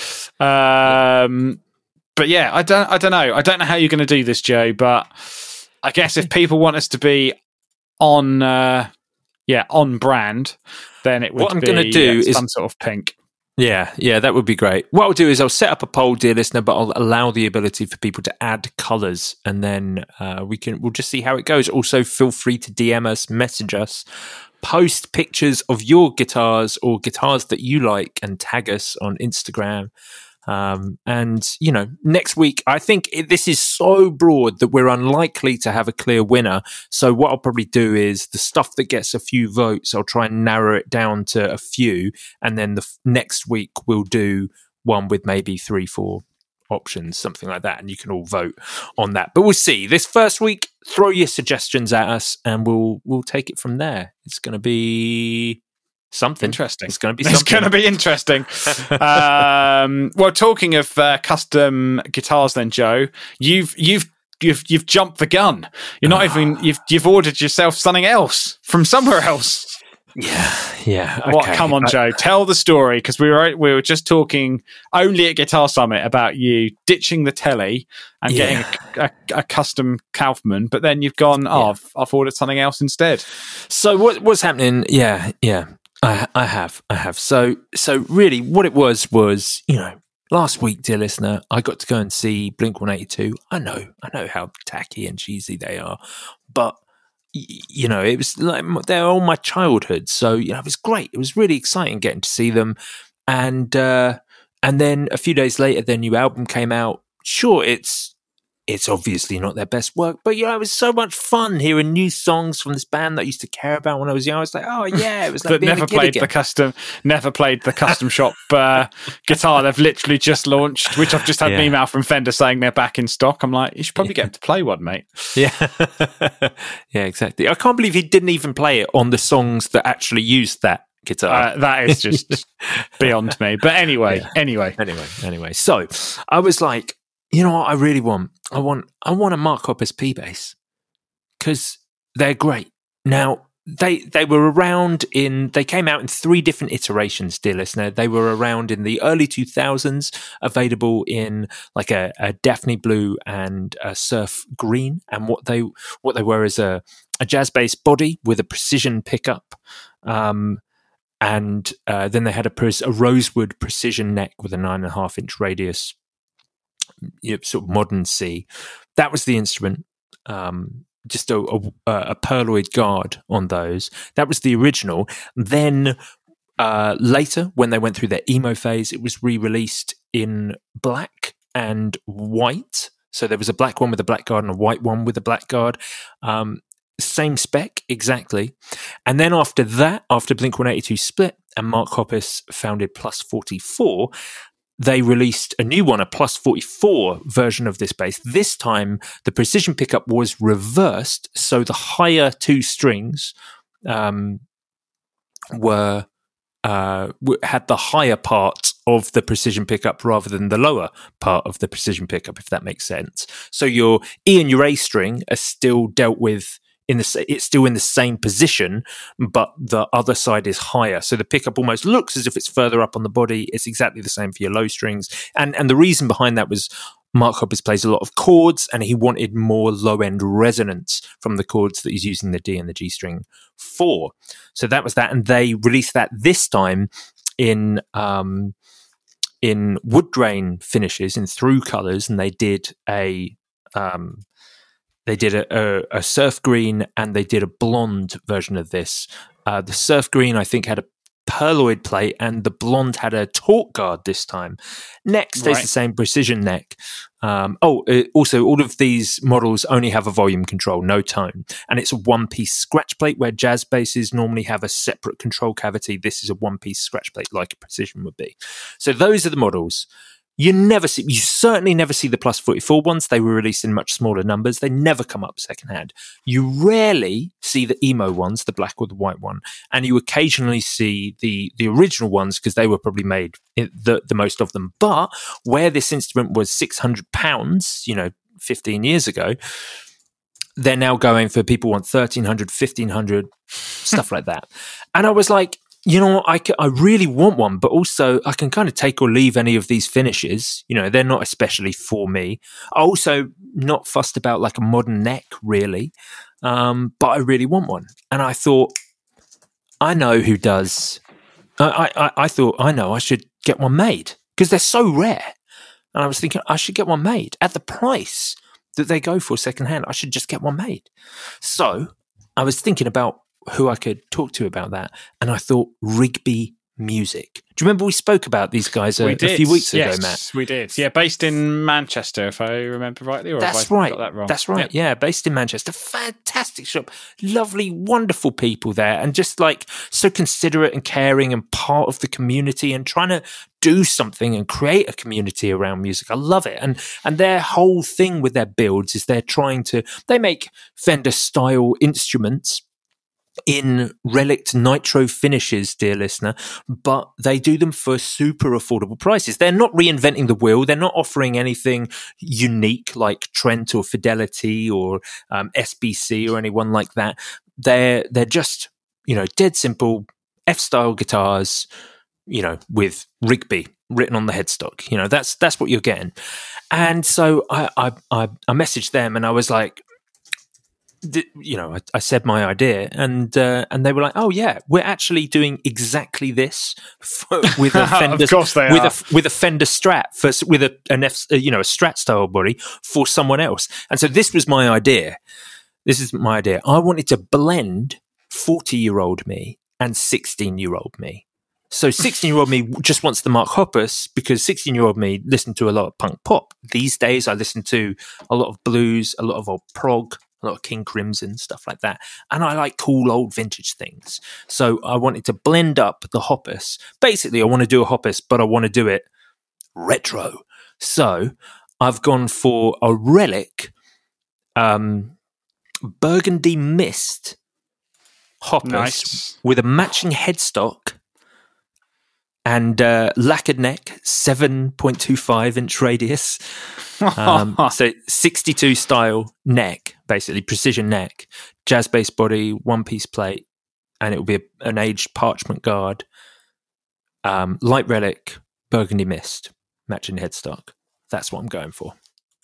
Um, but yeah, I don't, I don't know. I don't know how you're going to do this, Joe, but I guess if people want us to be on... Uh, Yeah, on brand, then it would what I'm be gonna do yeah, is, some sort of pink. Yeah, yeah, that would be great. What I'll do is I'll set up a poll, dear listener, but I'll allow the ability for people to add colours, and then uh, we can we'll just see how it goes. Also, feel free to D M us, message us, post pictures of your guitars or guitars that you like, and tag us on Instagram. Um, and, you know, next week, I think it, this is so broad that we're unlikely to have a clear winner. So what I'll probably do is the stuff that gets a few votes, I'll try and narrow it down to a few. And then the f- next week, we'll do one with maybe three, four options, something like that. And you can all vote on that. But we'll see. This first week, throw your suggestions at us and we'll we'll take it from there. It's going to be... Something interesting. It's going to be something. It's going to be interesting. um, well, talking of uh, custom guitars, then Joe, you've you've you've you've jumped the gun. You're not even you've you've ordered yourself something else from somewhere else. Yeah, yeah. Okay. What? Come on, Joe, tell the story because we were we were just talking only at Guitar Summit about you ditching the telly and yeah. getting a, a, a custom Kaufman, but then you've gone, oh, yeah. I've, I've ordered something else instead. So what what's happening? Yeah, yeah. I, I have, I have. So, so really, what it was was, you know, last week, dear listener, I got to go and see Blink one eighty-two. I know, I know how tacky and cheesy they are, but y- you know, it was like they're all my childhood. So, you know, it was great. It was really exciting getting to see them, and uh, and then a few days later, their new album came out. Sure, it's. It's obviously not their best work, but you know, it was so much fun hearing new songs from this band that I used to care about when I was young. I was like, oh yeah, it was like that never played again. the custom, never played the custom shop uh, guitar they've literally just launched, which I've just had yeah. an email from Fender saying they're back in stock. I'm like, you should probably get him to play one, mate. Yeah, yeah, exactly. I can't believe he didn't even play it on the songs that actually used that guitar. Uh, that is just beyond me. But anyway, yeah. anyway, anyway, anyway. So I was like, you know what I really want? I want I want a Mark Hoppus P bass because they're great. Now they they were around in they came out in three different iterations, dear listener. They were around in the early two thousands, available in like a, a Daphne blue and a surf green. And what they what they were is a a jazz bass body with a precision pickup. Um, and uh, then they had a, a rosewood precision neck with a nine and a half inch radius. You know, sort of modern C. That was the instrument. Um, just a, a, a perloid guard on those. That was the original. Then uh, later, when they went through their emo phase, it was re-released in black and white. So there was a black one with a black guard and a white one with a black guard. Um, same spec, exactly. And then after that, after Blink one eighty-two split and Mark Hoppus founded Plus forty-four, they released a new one, a Plus forty-four version of this bass. This time, the precision pickup was reversed, so the higher two strings um, were uh, had the higher part of the precision pickup rather than the lower part of the precision pickup, if that makes sense. So your E and your A string are still dealt with in the, it's still in the same position, but the other side is higher. So the pickup almost looks as if it's further up on the body. It's exactly the same for your low strings. And, and the reason behind that was Mark Hoppus plays a lot of chords, and he wanted more low-end resonance from the chords that he's using the D and the G string for. So that was that, and they released that this time in um, in wood grain finishes, in through colours, and they did a um, they did a, a, a surf green and they did a blonde version of this. Uh, the surf green, I think, had a perloid plate, and the blonde had a torque guard this time. Neck stays right. the same, precision neck. Um, oh, uh, also, all of these models only have a volume control, no tone, and it's a one-piece scratch plate where jazz basses normally have a separate control cavity. This is a one-piece scratch plate, like a precision would be. So those are the models. You never see, you certainly never see the plus forty-four ones. They were released in much smaller numbers. They never come up secondhand. You rarely see the emo ones, the black or the white one, and you occasionally see the the original ones because they were probably made the the most of them. But where this instrument was six hundred pounds, you know, fifteen years ago, they're now going for people want thirteen hundred, fifteen hundred, stuff like that. And I was like, you know what, I, c- I really want one, but also I can kind of take or leave any of these finishes. You know, they're not especially for me. I also not fussed about like a modern neck, really, um, but I really want one. And I thought, I know who does. I, I, I thought, I know, I should get one made because they're so rare. And I was thinking, I should get one made at the price that they go for secondhand. I should just get one made. So I was thinking about who I could talk to about that, and I thought Rigby Music. Do you remember we spoke about these guys a, we did. a few weeks yes, ago, Matt? We did. Yeah, based in Manchester, if I remember rightly. Or That's have I right. got that wrong? That's right. Yeah. yeah, based in Manchester. Fantastic shop. Lovely, wonderful people there, and just like so considerate and caring and part of the community and trying to do something and create a community around music. I love it. And and their whole thing with their builds is they're trying to, they make Fender style instruments in relic nitro finishes, dear listener, but they do them for super affordable prices. They're not reinventing the wheel. They're not offering anything unique like Trent or Fidelity or um, S B C or anyone like that. They're they're just, you know, dead simple F-style guitars, you know, with Rigby written on the headstock. You know, that's that's what you're getting. And so I I I, I messaged them and I was like, you know, I, I said my idea, and uh, and they were like, "Oh yeah, we're actually doing exactly this for, with a Fender, of course they with are. a with a Fender Strat for with a an F, you know, a Strat style body for someone else." And so this was my idea. This is my idea. I wanted to blend forty year old me and sixteen year old me. So sixteen year old me just wants the Mark Hoppus because sixteen year old me listened to a lot of punk pop. These days, I listen to a lot of blues, a lot of old prog, a lot of King Crimson, stuff like that. And I like cool old vintage things. So I wanted to blend up the Hoppus. Basically, I want to do a Hoppus, but I want to do it retro. So I've gone for a Relic um, Burgundy Mist Hoppus nice. with a matching headstock and uh, lacquered neck, seven point two five inch radius. Um, so sixty-two style neck, basically precision neck, jazz bass body, one piece plate, and it will be a, an aged parchment guard. Um, light Relic, Burgundy Mist, matching headstock. That's what I'm going for.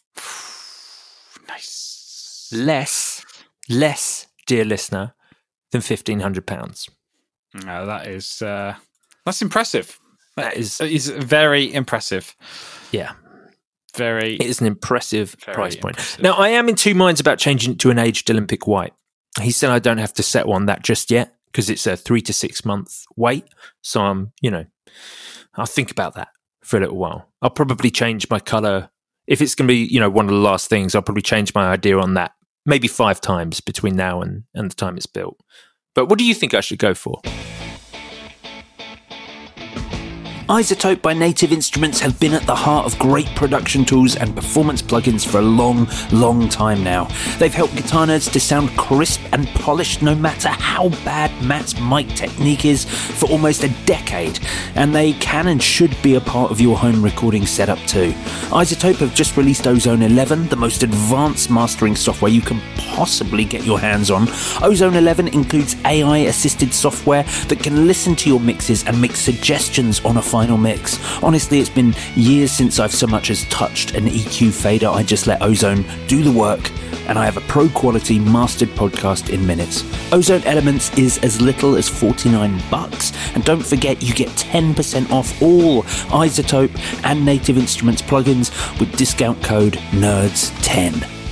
Nice. Less, less, dear listener, than fifteen hundred pounds. No, that is uh, that's impressive. That is is very impressive. Yeah. Very, it is an impressive price point. Impressive. Now, I am in two minds about changing it to an aged Olympic white. He said I don't have to settle on that just yet because it's a three to six month wait. So I'm, you know, I'll think about that for a little while. I'll probably change my color. If it's going to be, you know, one of the last things, I'll probably change my idea on that maybe five times between now and, and the time it's built. But what do you think I should go for? iZotope by Native Instruments have been at the heart of great production tools and performance plugins for a long, long time now. They've helped guitar nerds to sound crisp and polished no matter how bad Matt's mic technique is for almost a decade, and they can and should be a part of your home recording setup too. iZotope have just released Ozone eleven, the most advanced mastering software you can possibly get your hands on. Ozone eleven includes A I-assisted software that can listen to your mixes and make suggestions on a final mix. Honestly, it's been years since I've so much as touched an E Q fader. I just let Ozone do the work, and I have a pro-quality mastered podcast in minutes. Ozone Elements is as little as forty-nine bucks, and don't forget you get ten percent off all iZotope and Native Instruments plugins with discount code nerds ten.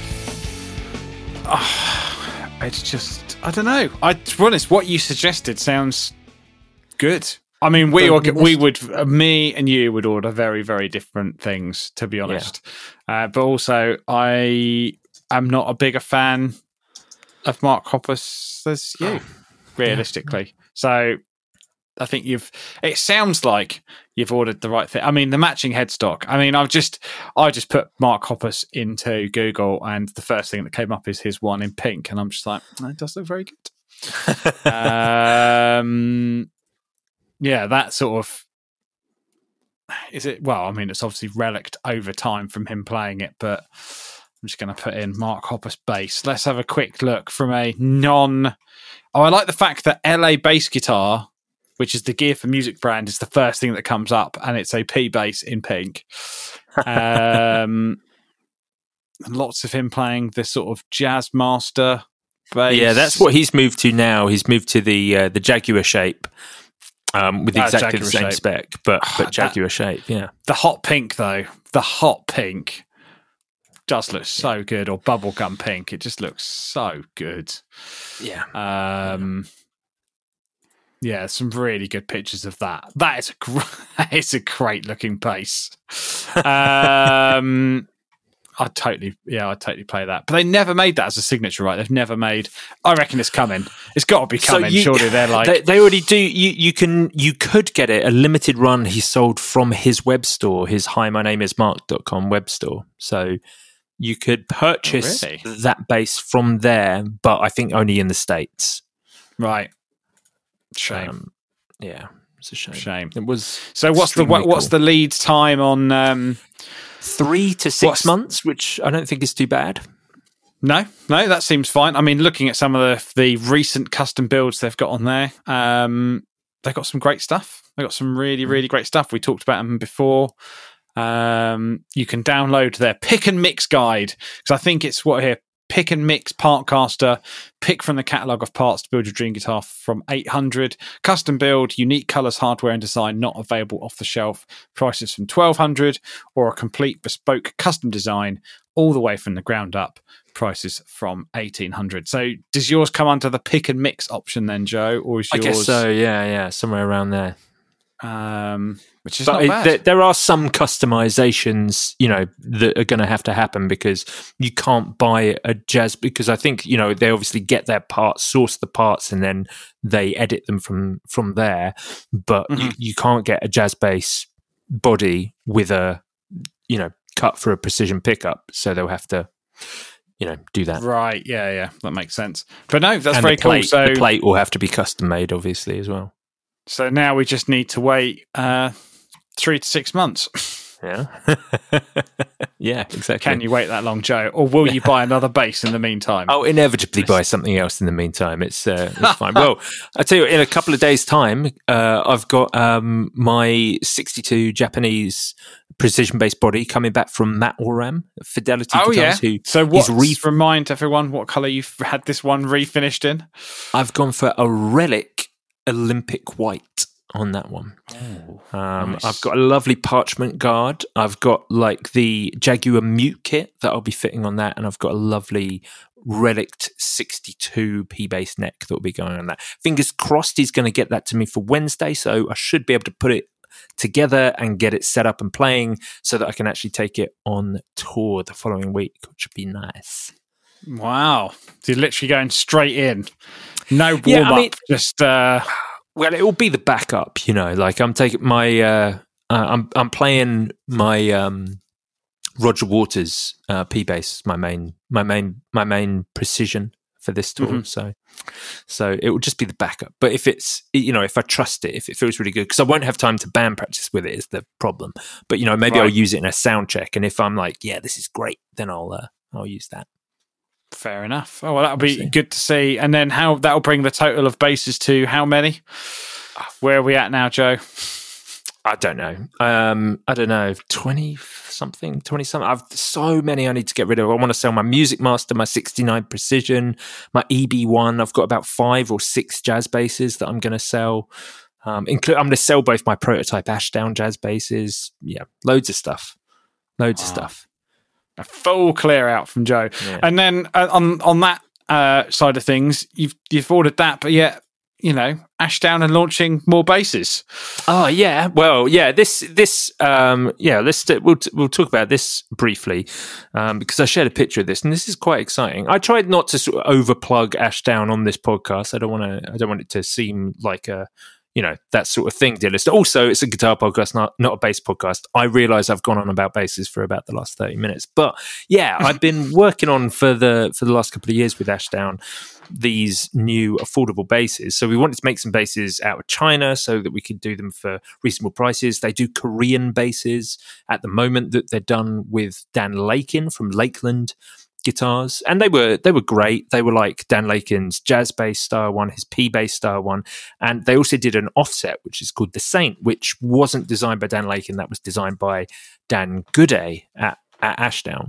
Oh, it's just, I don't know. I, to be honest, what you suggested sounds good. I mean, we or, we would, me and you would order very, very different things, to be honest. Yeah. Uh, but also, I am not a bigger fan of Mark Hoppus as you, oh, realistically. Yeah. So I think you've, it sounds like you've ordered the right thing. I mean, the matching headstock. I mean, I've just, I just put Mark Hoppus into Google, and the first thing that came up is his one in pink. And I'm just like, that does look very good. um, Yeah, that sort of is it. Well, I mean, it's obviously relict over time from him playing it, but I'm just going to put in Mark Hoppus bass. Let's have a quick look from a non. Oh, I like the fact that L A Bass Guitar, which is the Gear for Music brand, is the first thing that comes up, and it's a P bass in pink. Um, and lots of him playing this sort of Jazz Master bass. Yeah, that's what he's moved to now. He's moved to the uh, the Jaguar shape. Um, with exactly uh, the same shape. spec, but but Jaguar that, shape, yeah. The hot pink, though, the hot pink does look so yeah. good, or bubblegum pink. It just looks so good. Yeah. Um, yeah, some really good pictures of that. That is a great, it's a great looking bass. Um, I'd totally, yeah, I'd totally play that. But they never made that as a signature, right? They've never made. I reckon it's coming. It's got to be coming. So you, surely they're like they, they already do. You you can you could get it a limited run. He sold from his web store, his hi my name is mark dot com web store. So you could purchase oh, really? that bass from there, but I think only in the States. Right. Shame. Um, yeah, it's a shame. Shame. It was. So what's the what, what's the lead time on? Um, Three to six What's, months, which I don't think is too bad. No, no, that seems fine. I mean, looking at some of the the recent custom builds they've got on there, um, they've got some great stuff. They've got some really, really great stuff. We talked about them before. Um, you can download their pick and mix guide, because I think it's what here, pick and mix Partcaster, pick from the catalogue of parts to build your dream guitar from eight hundred. Custom build, unique colours, hardware and design not available off the shelf. Prices from twelve hundred, or a complete bespoke custom design all the way from the ground up. Prices from eighteen hundred. So does yours come under the pick and mix option then, Joe? Or is yours... I guess so, yeah, yeah, somewhere around there. Um, which is but not it, bad. There, there are some customizations, you know, that are going to have to happen, because you can't buy a jazz, because I think, you know, they obviously get their parts, source the parts, and then they edit them from from there. But mm-hmm. you, you can't get a jazz bass body with a, you know, cut for a precision pickup. So they'll have to, you know, do that. Right. Yeah. Yeah. That makes sense. But no, that's and very the plate, cool. So the plate will have to be custom made, obviously, as well. So now we just need to wait uh, three to six months. Yeah. Yeah, exactly. Can you wait that long, Joe? Or will you buy another bass in the meantime? I'll inevitably buy something else in the meantime. It's, uh, it's fine. Well, I'll tell you, in a couple of days' time, uh, I've got um, my sixty-two Japanese precision-based body coming back from Matt Oram, Fidelity oh, Guitars. Yeah. Who so what? Re- remind everyone what colour you've had this one refinished in. I've gone for a Relic Olympic White on that one. Oh, um, nice. I've got a lovely parchment guard. I've got like the Jaguar Mute kit that I'll be fitting on that, and I've got a lovely Relict sixty-two P-bass neck that will be going on that. Fingers crossed he's going to get that to me for Wednesday, so I should be able to put it together and get it set up and playing so that I can actually take it on tour the following week, which would be nice. Wow. So you're literally going straight in. No warm yeah, I up. mean, just uh well, it will be the backup, you know. Like I'm taking my uh, uh, I'm I'm playing my um, Roger Waters uh, P bass, my main my main my main precision for this tour. Mm-hmm. So so it will just be the backup. But if it's, you know, if I trust it, if it feels really good, because I won't have time to band practice with it is the problem. But, you know, maybe right. I'll use it in a sound check. And if I'm like, yeah, this is great, then I'll uh, I'll use that. Fair enough. Oh, well, that'll be good to see. And then how that'll bring the total of basses to how many? Where are we at now, Joe? I don't know. Um, I don't know. twenty something, twenty something. I've so many I need to get rid of. I want to sell my Music Master, my sixty-nine Precision, my E B one. I've got about five or six jazz basses that I'm going to sell. Um, include, I'm going to sell both my prototype Ashdown jazz basses. Yeah, loads of stuff. Loads wow. of stuff. A full clear out from Joe. Yeah. And then uh, on on that uh, side of things, you've you've ordered that, but yet, you know, Ashdown and launching more basses. Oh yeah, well yeah. This this um, yeah. Let's we'll we'll talk about this briefly um, because I shared a picture of this, and this is quite exciting. I tried not to sort of overplug Ashdown on this podcast. I don't want to. I don't want it to seem like a, you know, that sort of thing, dear listener. Also, it's a guitar podcast, not not a bass podcast. I realise I've gone on about basses for about the last thirty minutes, but yeah, I've been working on for the for the last couple of years with Ashdown these new affordable basses. So we wanted to make some basses out of China so that we could do them for reasonable prices. They do Korean basses at the moment that they're done with Dan Lakin from Lakeland Guitars, and they were they were great. They were like Dan Lakin's jazz bass style one, his P bass style one, and they also did an offset which is called the Saint, which wasn't designed by Dan Lakin. That was designed by Dan Gooday at, at Ashdown.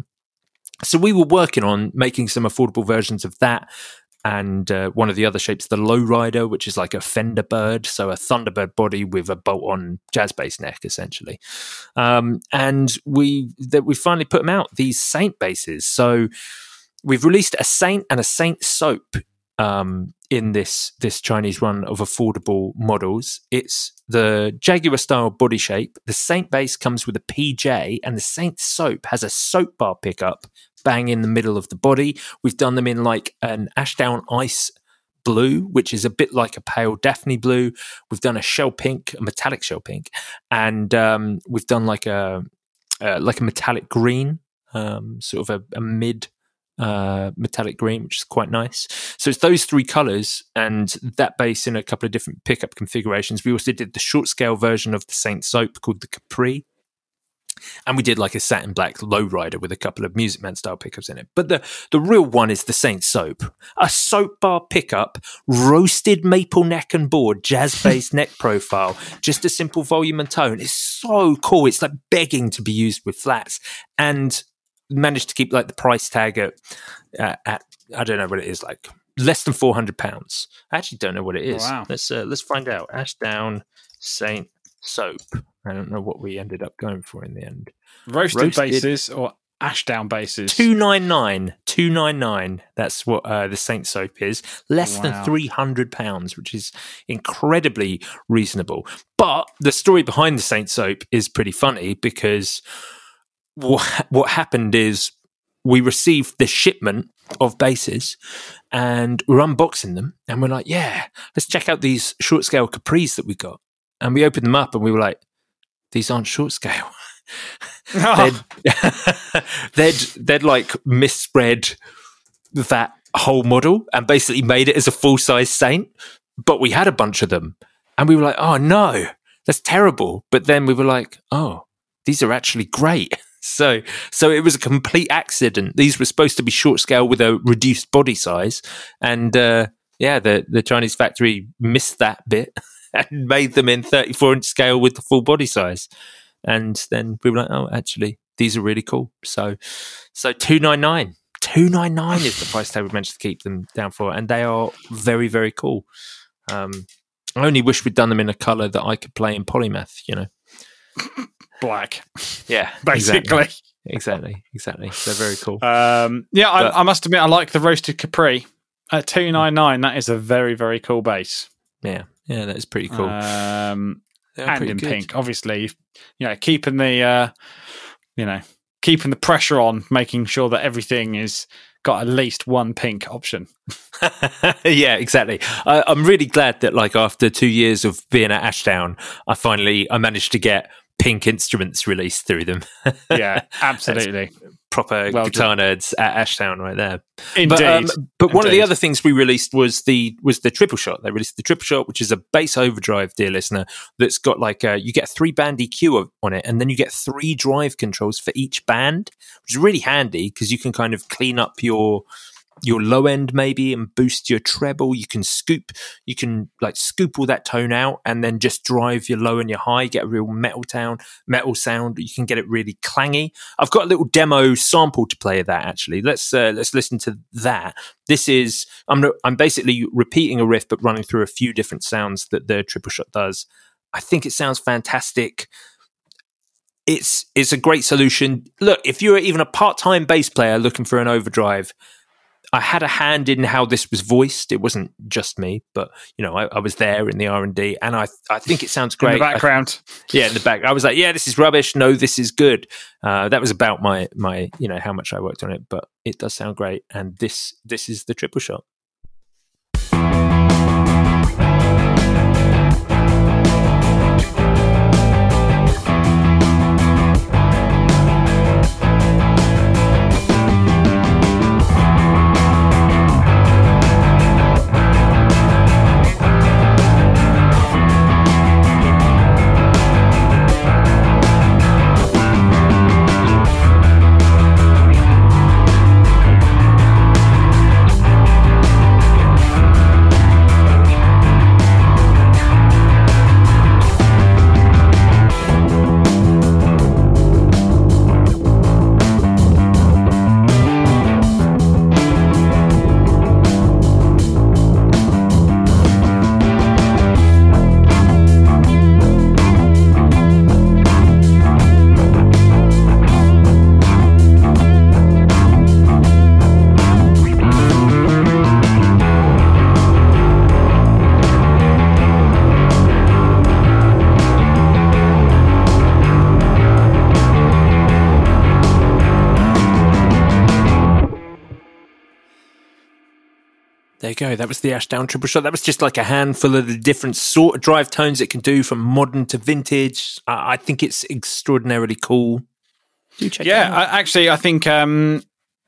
So we were working on making some affordable versions of that. And uh, one of the other shapes, the Lowrider, which is like a Fender Bird, so a Thunderbird body with a bolt-on jazz bass neck, essentially. Um, and we that we finally put them out, these Saint basses. So we've released a Saint and a Saint Soap um, in this this Chinese run of affordable models. It's the Jaguar-style body shape. The Saint bass comes with a P J, and the Saint Soap has a soap bar pickup bang in the middle of the body. We've done them in like an Ashdown Ice blue, which is a bit like a pale Daphne blue. We've done a shell pink, a metallic shell pink, and um, we've done like a uh, like a metallic green, um, sort of a, a mid uh, metallic green, which is quite nice. So it's those three colours and that bass in a couple of different pickup configurations. We also did the short scale version of the Saint Soap called the Capri. And we did like a satin black Lowrider with a couple of Music Man style pickups in it. But the, the real one is the Saint Soap. A soap bar pickup, roasted maple neck and board, jazz bass neck profile, just a simple volume and tone. It's so cool. It's like begging to be used with flats. And managed to keep like the price tag at, uh, at I don't know what it is, like less than four hundred pounds. I actually don't know what it is. Oh, wow. Let's, uh, let's find out. Ashdown Saint Soap. I don't know what we ended up going for in the end. Roasted, Roasted basses or Ashdown basses? two ninety-nine two ninety-nine That's what uh, the Saint Soap is. Less wow. than three hundred pounds, which is incredibly reasonable. But the story behind the Saint Soap is pretty funny because what, what happened is we received the shipment of basses and we're unboxing them and we're like, yeah, let's check out these short scale Capris that we got. And we opened them up and we were like, these aren't short scale. Oh. they'd, they'd, they'd like misread that whole model and basically made it as a full-size Saint. But we had a bunch of them. And we were like, oh, no, that's terrible. But then we were like, oh, these are actually great. So so it was a complete accident. These were supposed to be short scale with a reduced body size. And uh, yeah, the, the Chinese factory missed that bit and made them in thirty-four inch scale with the full body size. And then we were like, oh, actually, these are really cool. So so two ninety-nine two ninety-nine is the price tag we managed to keep them down for. And they are very, very cool. Um, I only wish we'd done them in a colour that I could play in Polymath, you know. Black. Yeah, basically. Exactly, exactly. They're very cool. Um, yeah, but, I, I must admit, I like the Roasted Capri. At two ninety-nine that is a very, very cool bass. Yeah, yeah, that is pretty cool. Um, and in good. pink, obviously, you know, keeping the, uh, you know, keeping the pressure on, making sure that everything is got at least one pink option. Yeah, exactly. I, I'm really glad that, like, after two years of being at Ashdown, I finally I managed to get Pink instruments released through them. Yeah, absolutely. Proper well guitar done. nerds at Ashtown right there. Indeed. But, um, but one of the Indeed. other things we released was the was the Triple Shot. They released the Triple Shot, which is a bass overdrive, dear listener, that's got like a, you get a three band E Q on it, and then you get three drive controls for each band, which is really handy because you can kind of clean up your your low end maybe and boost your treble. You can scoop, you can like scoop all that tone out and then just drive your low and your high, get a real metal town, metal sound. You can get it really clangy. I've got a little demo sample to play of that actually. Let's uh, let's listen to that. This is I'm I'm basically repeating a riff but running through a few different sounds that the Triple Shot does. I think it sounds fantastic. It's it's a great solution. Look, if you're even a part-time bass player looking for an overdrive, I had a hand in how this was voiced. It wasn't just me, but you know, I, I was there in the R and D, and I I think it sounds great. In the background, I, yeah, in the back. I was like, yeah, this is rubbish. No, this is good. Uh, that was about my my you know how much I worked on it, but it does sound great. And this this is the Triple Shot. There you go. That was the Ashdown Triple Shot. That was just like a handful of the different sort of drive tones it can do from modern to vintage. I, I think it's extraordinarily cool. Do check yeah, it out. I, actually, I think um,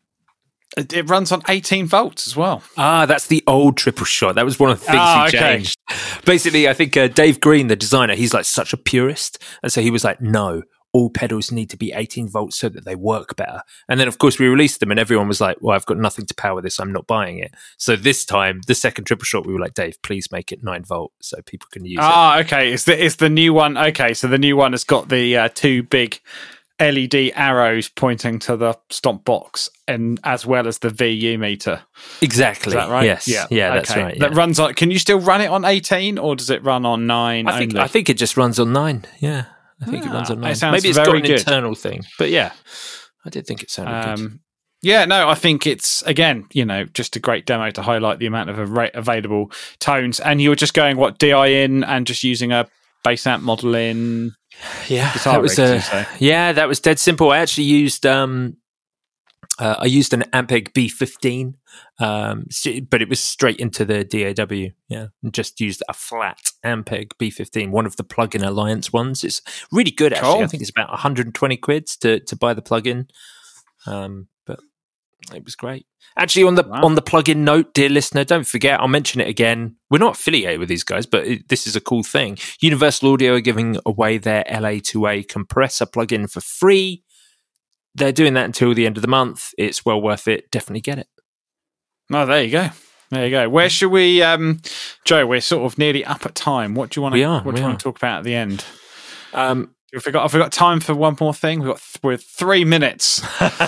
it, it runs on eighteen volts as well. Ah, that's the old Triple Shot. That was one of the things ah, he okay. changed. Basically, I think uh, Dave Green, the designer, he's like such a purist. And so he was like, no, all pedals need to be eighteen volts so that they work better. And then, of course, we released them and everyone was like, well, I've got nothing to power this. I'm not buying it. So this time, the second Triple Shot, we were like, Dave, please make it nine volt so people can use ah, it. Ah, okay. It's the, it's the new one. Okay, so the new one has got the uh, two big L E D arrows pointing to the stomp box and as well as the V U meter. Exactly. Is that right? Yes. Yeah, yeah that's okay. right. Yeah. That runs on. Can you still run it on eighteen or does it run on nine I think, only? I think it just runs on nine. Yeah. I think Ah, it runs on it nine. sounds Maybe it's very got an good. internal thing. But yeah, I did think it sounded good. Um, yeah, no, I think it's, again, you know, just a great demo to highlight the amount of av- available tones. And you were just going, what, D I in and just using a bass amp model in Yeah, guitar that was rig, did a, you say? yeah, that was dead simple. I actually used um, uh, I used an Ampeg B fifteen, um, but it was straight into the D A W. Yeah, and just used a flat Ampeg B fifteen, one of the plug-in Alliance ones. It's really good actually. Cool. I think it's about one hundred twenty quids to to buy the plug-in, um, but it was great. Actually, on the Wow. on the plug-in note, dear listener, don't forget, I'll mention it again. We're not affiliated with these guys, but it, this is a cool thing. Universal Audio are giving away their L A two A compressor plug-in for free. They're doing that until the end of the month. It's well worth it. Definitely get it. Oh, there you go. There you go. Where should we, um, Joe? We're sort of nearly up at time. What do you want We to? are, What we do you are. want to talk about at the end? Um, Have we got? Have we got time for one more thing? We've got. Th- we're three minutes.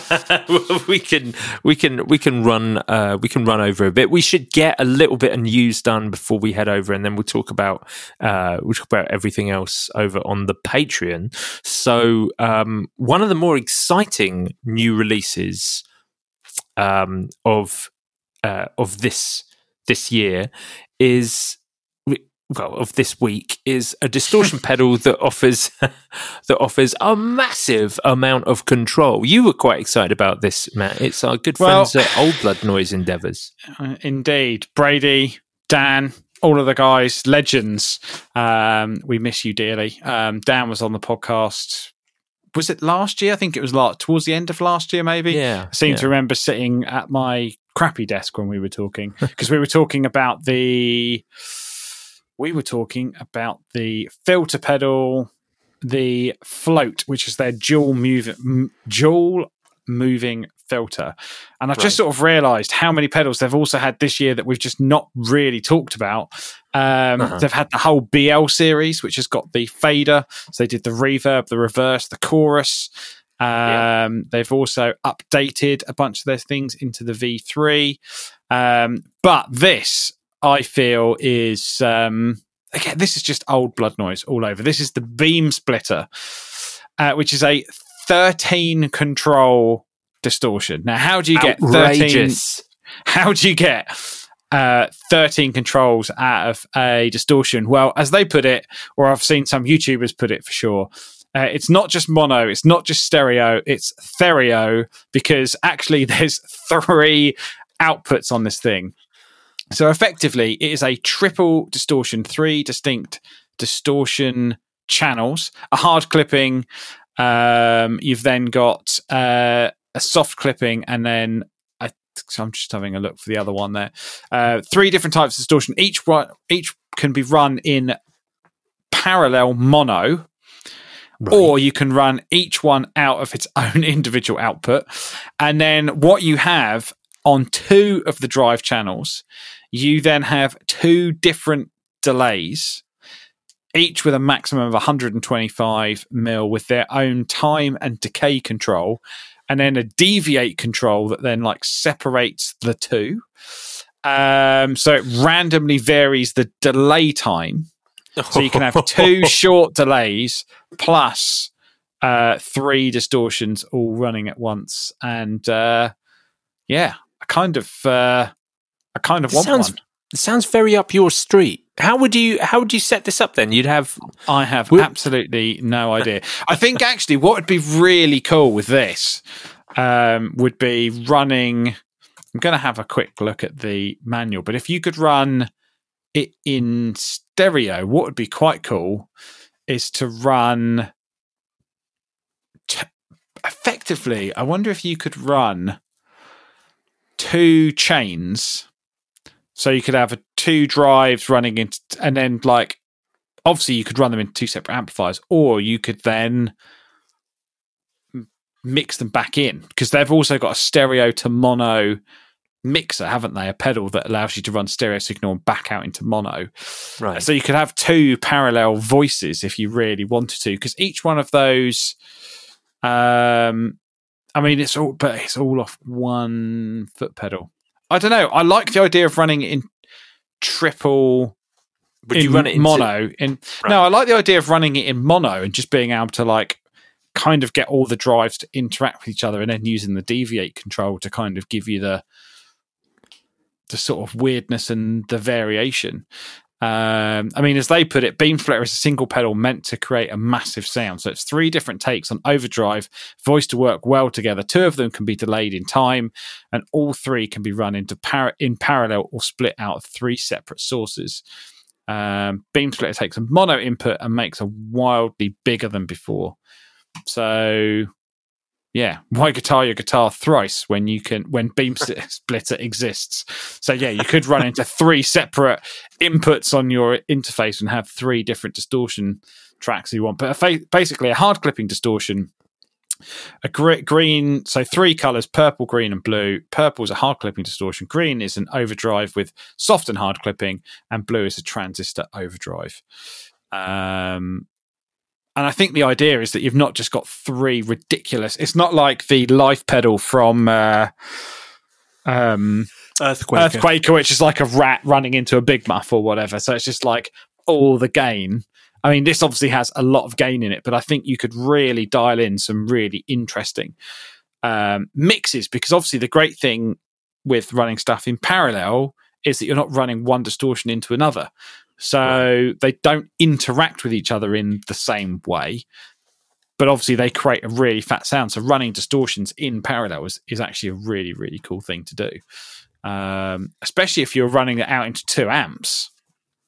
we can we can we can run uh, we can run over a bit. We should get a little bit of news done before we head over, and then we'll talk about uh, we'll talk about everything else over on the Patreon. So um, one of the more exciting new releases um, of uh, of this this year is. Well, of this week is a distortion pedal that offers that offers a massive amount of control. You were quite excited about this, Matt. It's our good Well- friends at Old Blood Noise Endeavours. Uh, Indeed, Brady, Dan, all of the guys, legends. Um, we miss you dearly. Um, Dan was on the podcast. Was it last year? I think it was like towards the end of last year, maybe. Yeah, I seem yeah. to remember sitting at my crappy desk when we were talking, because we were talking about the we were talking about the filter pedal, the float, which is their dual moving dual moving filter, and I've right. just sort of realised how many pedals they've also had this year that we've just not really talked about. Um, uh-huh. They've had the whole B L series, which has got the fader. So they did the reverb, the reverse, the chorus. Um, yeah. They've also updated a bunch of their things into the V three. Um, but this, I feel, is um, again, this is just old blood noise all over. This is the Beam Splitter, uh, which is a thirteen control distortion. Now, how do you get Outrageous. thirteen? How do you get uh, thirteen controls out of a distortion? Well, as they put it, or I've seen some YouTubers put it for sure, uh, it's not just mono, it's not just stereo, it's stereo, because actually there's three outputs on this thing. So effectively, it is a triple distortion, three distinct distortion channels, a hard clipping. Um, you've then got uh, a soft clipping, and then I, so I'm just having a look for the other one there. Uh, three different types of distortion. Each one, each can be run in parallel mono, right. or you can run each one out of its own individual output. And then what you have on two of the drive channels, you then have two different delays, each with a maximum of one hundred twenty-five mil with their own time and decay control, and then a deviate control that then like separates the two. Um, so it randomly varies the delay time. So you can have two short delays plus uh, three distortions all running at once. And uh, yeah, I kind of, uh, I kind of it want sounds, one. It sounds very up your street. How would you how would you set this up then? You'd have I have absolutely no idea. I think actually what would be really cool with this um, would be running. I'm going to have a quick look at the manual, but if you could run it in stereo, what would be quite cool is to run t- effectively. I wonder if you could run two chains. So you could have a two drives running into, and then like, obviously you could run them into two separate amplifiers, or you could then mix them back in, because they've also got a stereo to mono mixer, haven't they? A pedal that allows you to run stereo signal and back out into mono. Right. So you could have two parallel voices if you really wanted to, because each one of those, um, I mean, it's all, but it's all off one foot pedal. I don't know. I like the idea of running it in triple. Would in you run it into, mono? In right. No, I like the idea of running it in mono and just being able to like kind of get all the drives to interact with each other, and then using the deviate control to kind of give you the the sort of weirdness and the variation. Um, I mean, as they put it, Beam Splitter is a single pedal meant to create a massive sound. So it's three different takes on overdrive, voice to work well together. Two of them can be delayed in time, and all three can be run into par- in parallel or split out of three separate sources. Um, Beam Splitter takes a mono input and makes a wildly bigger than before. So yeah, why guitar your guitar thrice when you can when Beam Splitter exists? So yeah, you could run into three separate inputs on your interface and have three different distortion tracks you want. But basically, a hard clipping distortion, a gr- green, so three colors: purple, green, and blue. Purple is a hard clipping distortion. Green is an overdrive with soft and hard clipping, and blue is a transistor overdrive. Um. And I think the idea is that you've not just got three ridiculous. It's not like the life pedal from uh, um, Earthquaker. Earthquaker, which is like a rat running into a big muff or whatever. So it's just like all the gain. I mean, this obviously has a lot of gain in it, but I think you could really dial in some really interesting um, mixes, because obviously the great thing with running stuff in parallel is that you're not running one distortion into another. So right. they don't interact with each other in the same way, but obviously they create a really fat sound. So running distortions in parallel is, is actually a really, really cool thing to do, um, especially if you're running it out into two amps.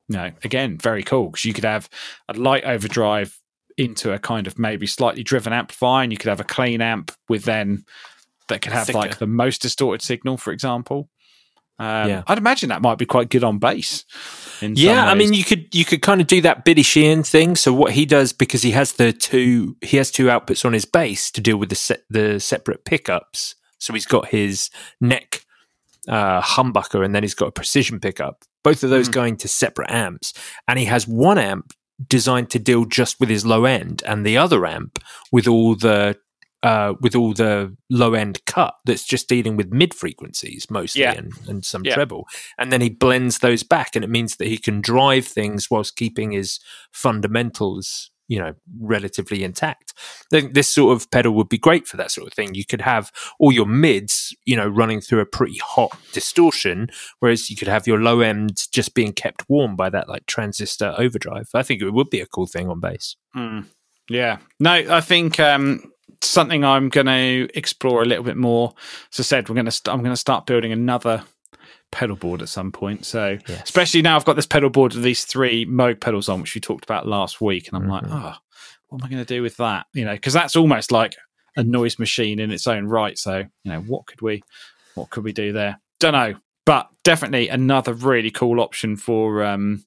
you know, again, very cool because you could have a light overdrive into a kind of maybe slightly driven amplifier, and you could have a clean amp with then that could have Thicker. like the most distorted signal, for example. Um, yeah. I'd imagine that might be quite good on bass. In yeah, I mean, you could you could kind of do that Billy Sheehan thing. So what he does, because he has the two he has two outputs on his bass to deal with the se- the separate pickups. So he's got his neck uh, humbucker, and then he's got a precision pickup. Both of those mm. going to separate amps, and he has one amp designed to deal just with his low end, and the other amp with all the uh, with all the low end cut that's just dealing with mid frequencies mostly yeah. and, and some yeah. treble. And then he blends those back, and it means that he can drive things whilst keeping his fundamentals, you know, relatively intact. I think this sort of pedal would be great for that sort of thing. You could have all your mids, you know, running through a pretty hot distortion, whereas you could have your low end just being kept warm by that like transistor overdrive. I think it would be a cool thing on bass. Mm. Yeah. No, I think um, something I'm going to explore a little bit more. As I said, we're going to st- I'm going to start building another pedal board at some point. So yes. especially now I've got this pedal board with these three Moog pedals on, which we talked about last week, and I'm mm-hmm. like, oh, what am I going to do with that? You know, because that's almost like a noise machine in its own right. So, you know, what could we, what could we do there? Don't know, but definitely another really cool option for um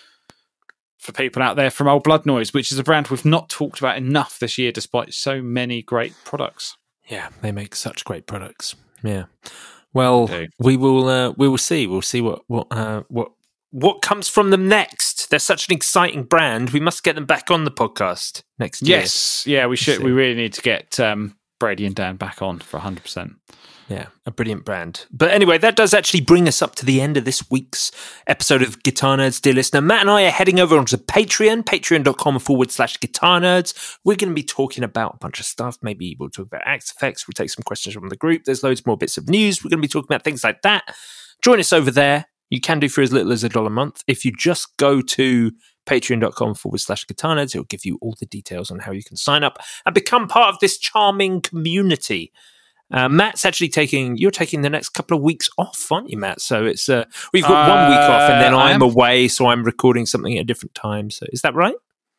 for people out there from Old Blood Noise, which is a brand we've not talked about enough this year, despite so many great products. Yeah, they make such great products. Yeah. Well, we will uh, we will see. We'll see what what uh, what what comes from them next. They're such an exciting brand. We must get them back on the podcast next year. Yes, yeah, we should. We really need to get um, Brady and Dan back on for one hundred percent. Yeah, a brilliant brand. But anyway, that does actually bring us up to the end of this week's episode of Guitar Nerds, dear listener. Matt and I are heading over onto Patreon, patreon.com forward slash guitar nerds. We're going to be talking about a bunch of stuff. Maybe we'll talk about Axe Effects. We'll take some questions from the group. There's loads more bits of news. We're going to be talking about things like that. Join us over there. You can do for as little as a dollar a month. If you just go to patreon.com forward slash guitar nerds, it'll give you all the details on how you can sign up and become part of this charming community. Uh, Matt's actually taking, you're taking the next couple of weeks off, aren't you, Matt? So it's, uh, we've got uh, one week off and then I'm away, so I'm recording something at a different time. So is that right?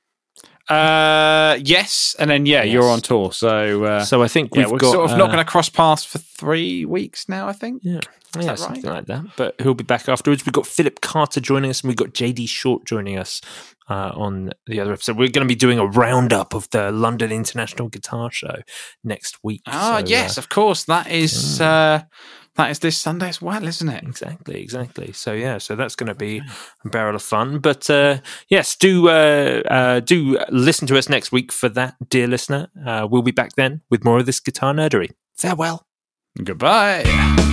Uh, yes. And then, yeah, yes. You're on tour. So, uh, so I think we've yeah, we're got, sort of uh, not going to cross paths for three weeks now, I think. Yeah. Is yeah, that something right? like that. But he'll be back afterwards. We've got Philip Carter joining us, and we've got J D Short joining us uh, on the other episode. We're going to be doing a roundup of the London International Guitar Show next week. Ah, so, yes, uh, of course. That is mm. uh, that is this Sunday as well, isn't it? Exactly, exactly. So yeah, so that's going to be a barrel of fun. But uh, yes, do uh, uh, do listen to us next week for that, dear listener. Uh, we'll be back then with more of this guitar nerdery. Farewell. Goodbye.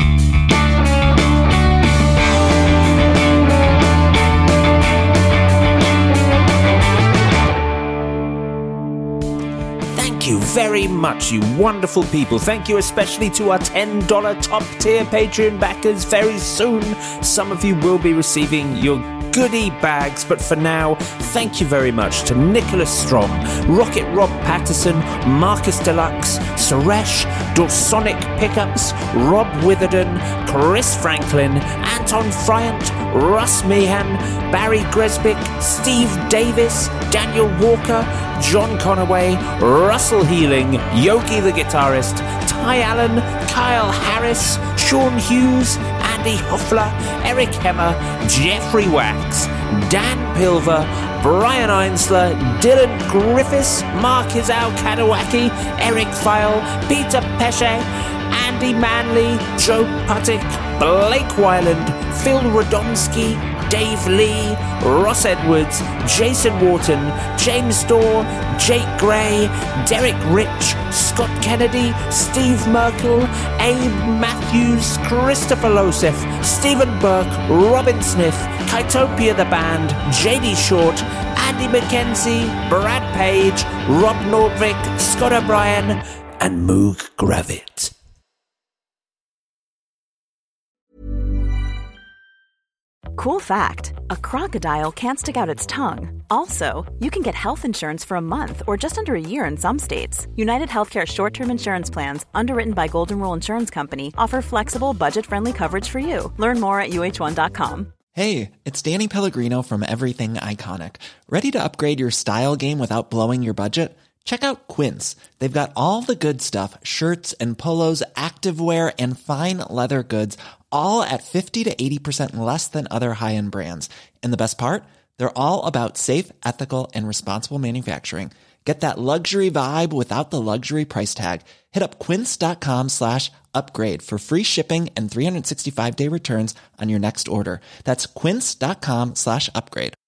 Thank you very much, you wonderful people. Thank you especially to our ten dollars top tier Patreon backers. Very soon, some of you will be receiving your goodie bags, but for now, thank you very much to Nicholas Strom, Rocket Rob Patterson, Marcus Deluxe, Suresh, Dorsonic Pickups, Rob Witherden, Chris Franklin, Anton Fryant, Russ Meehan, Barry Gresbick, Steve Davis, Daniel Walker, John Conaway, Russell Healing, Yogi the Guitarist, Ty Allen, Kyle Harris, Sean Hughes, Andy Hoffler, Eric Hemmer, Jeffrey Wax, Dan Pilver, Brian Einsler, Dylan Griffiths, Mark Izao Kadawaki, Eric File, Peter Pesce, Andy Manley, Joe Puttick, Blake Wyland, Phil Radomski, Dave Lee, Ross Edwards, Jason Wharton, James Storr, Jake Gray, Derek Rich, Scott Kennedy, Steve Merkel, Abe Matthews, Christopher Losef, Stephen Burke, Robin Smith, Kytopia the Band, J D Short, Andy McKenzie, Brad Page, Rob Nordvik, Scott O'Brien, and Moog Gravit. Cool fact, a crocodile can't stick out its tongue. Also, you can get health insurance for a month or just under a year in some states. United Healthcare short-term insurance plans, underwritten by Golden Rule Insurance Company, offer flexible, budget-friendly coverage for you. Learn more at U H one dot com. Hey, it's Danny Pellegrino from Everything Iconic. Ready to upgrade your style game without blowing your budget? Check out Quince. They've got all the good stuff, shirts and polos, activewear, and fine leather goods, all at fifty to eighty percent less than other high-end brands. And the best part? They're all about safe, ethical, and responsible manufacturing. Get that luxury vibe without the luxury price tag. Hit up quince.com slash upgrade for free shipping and three sixty-five day returns on your next order. That's quince.com slash upgrade.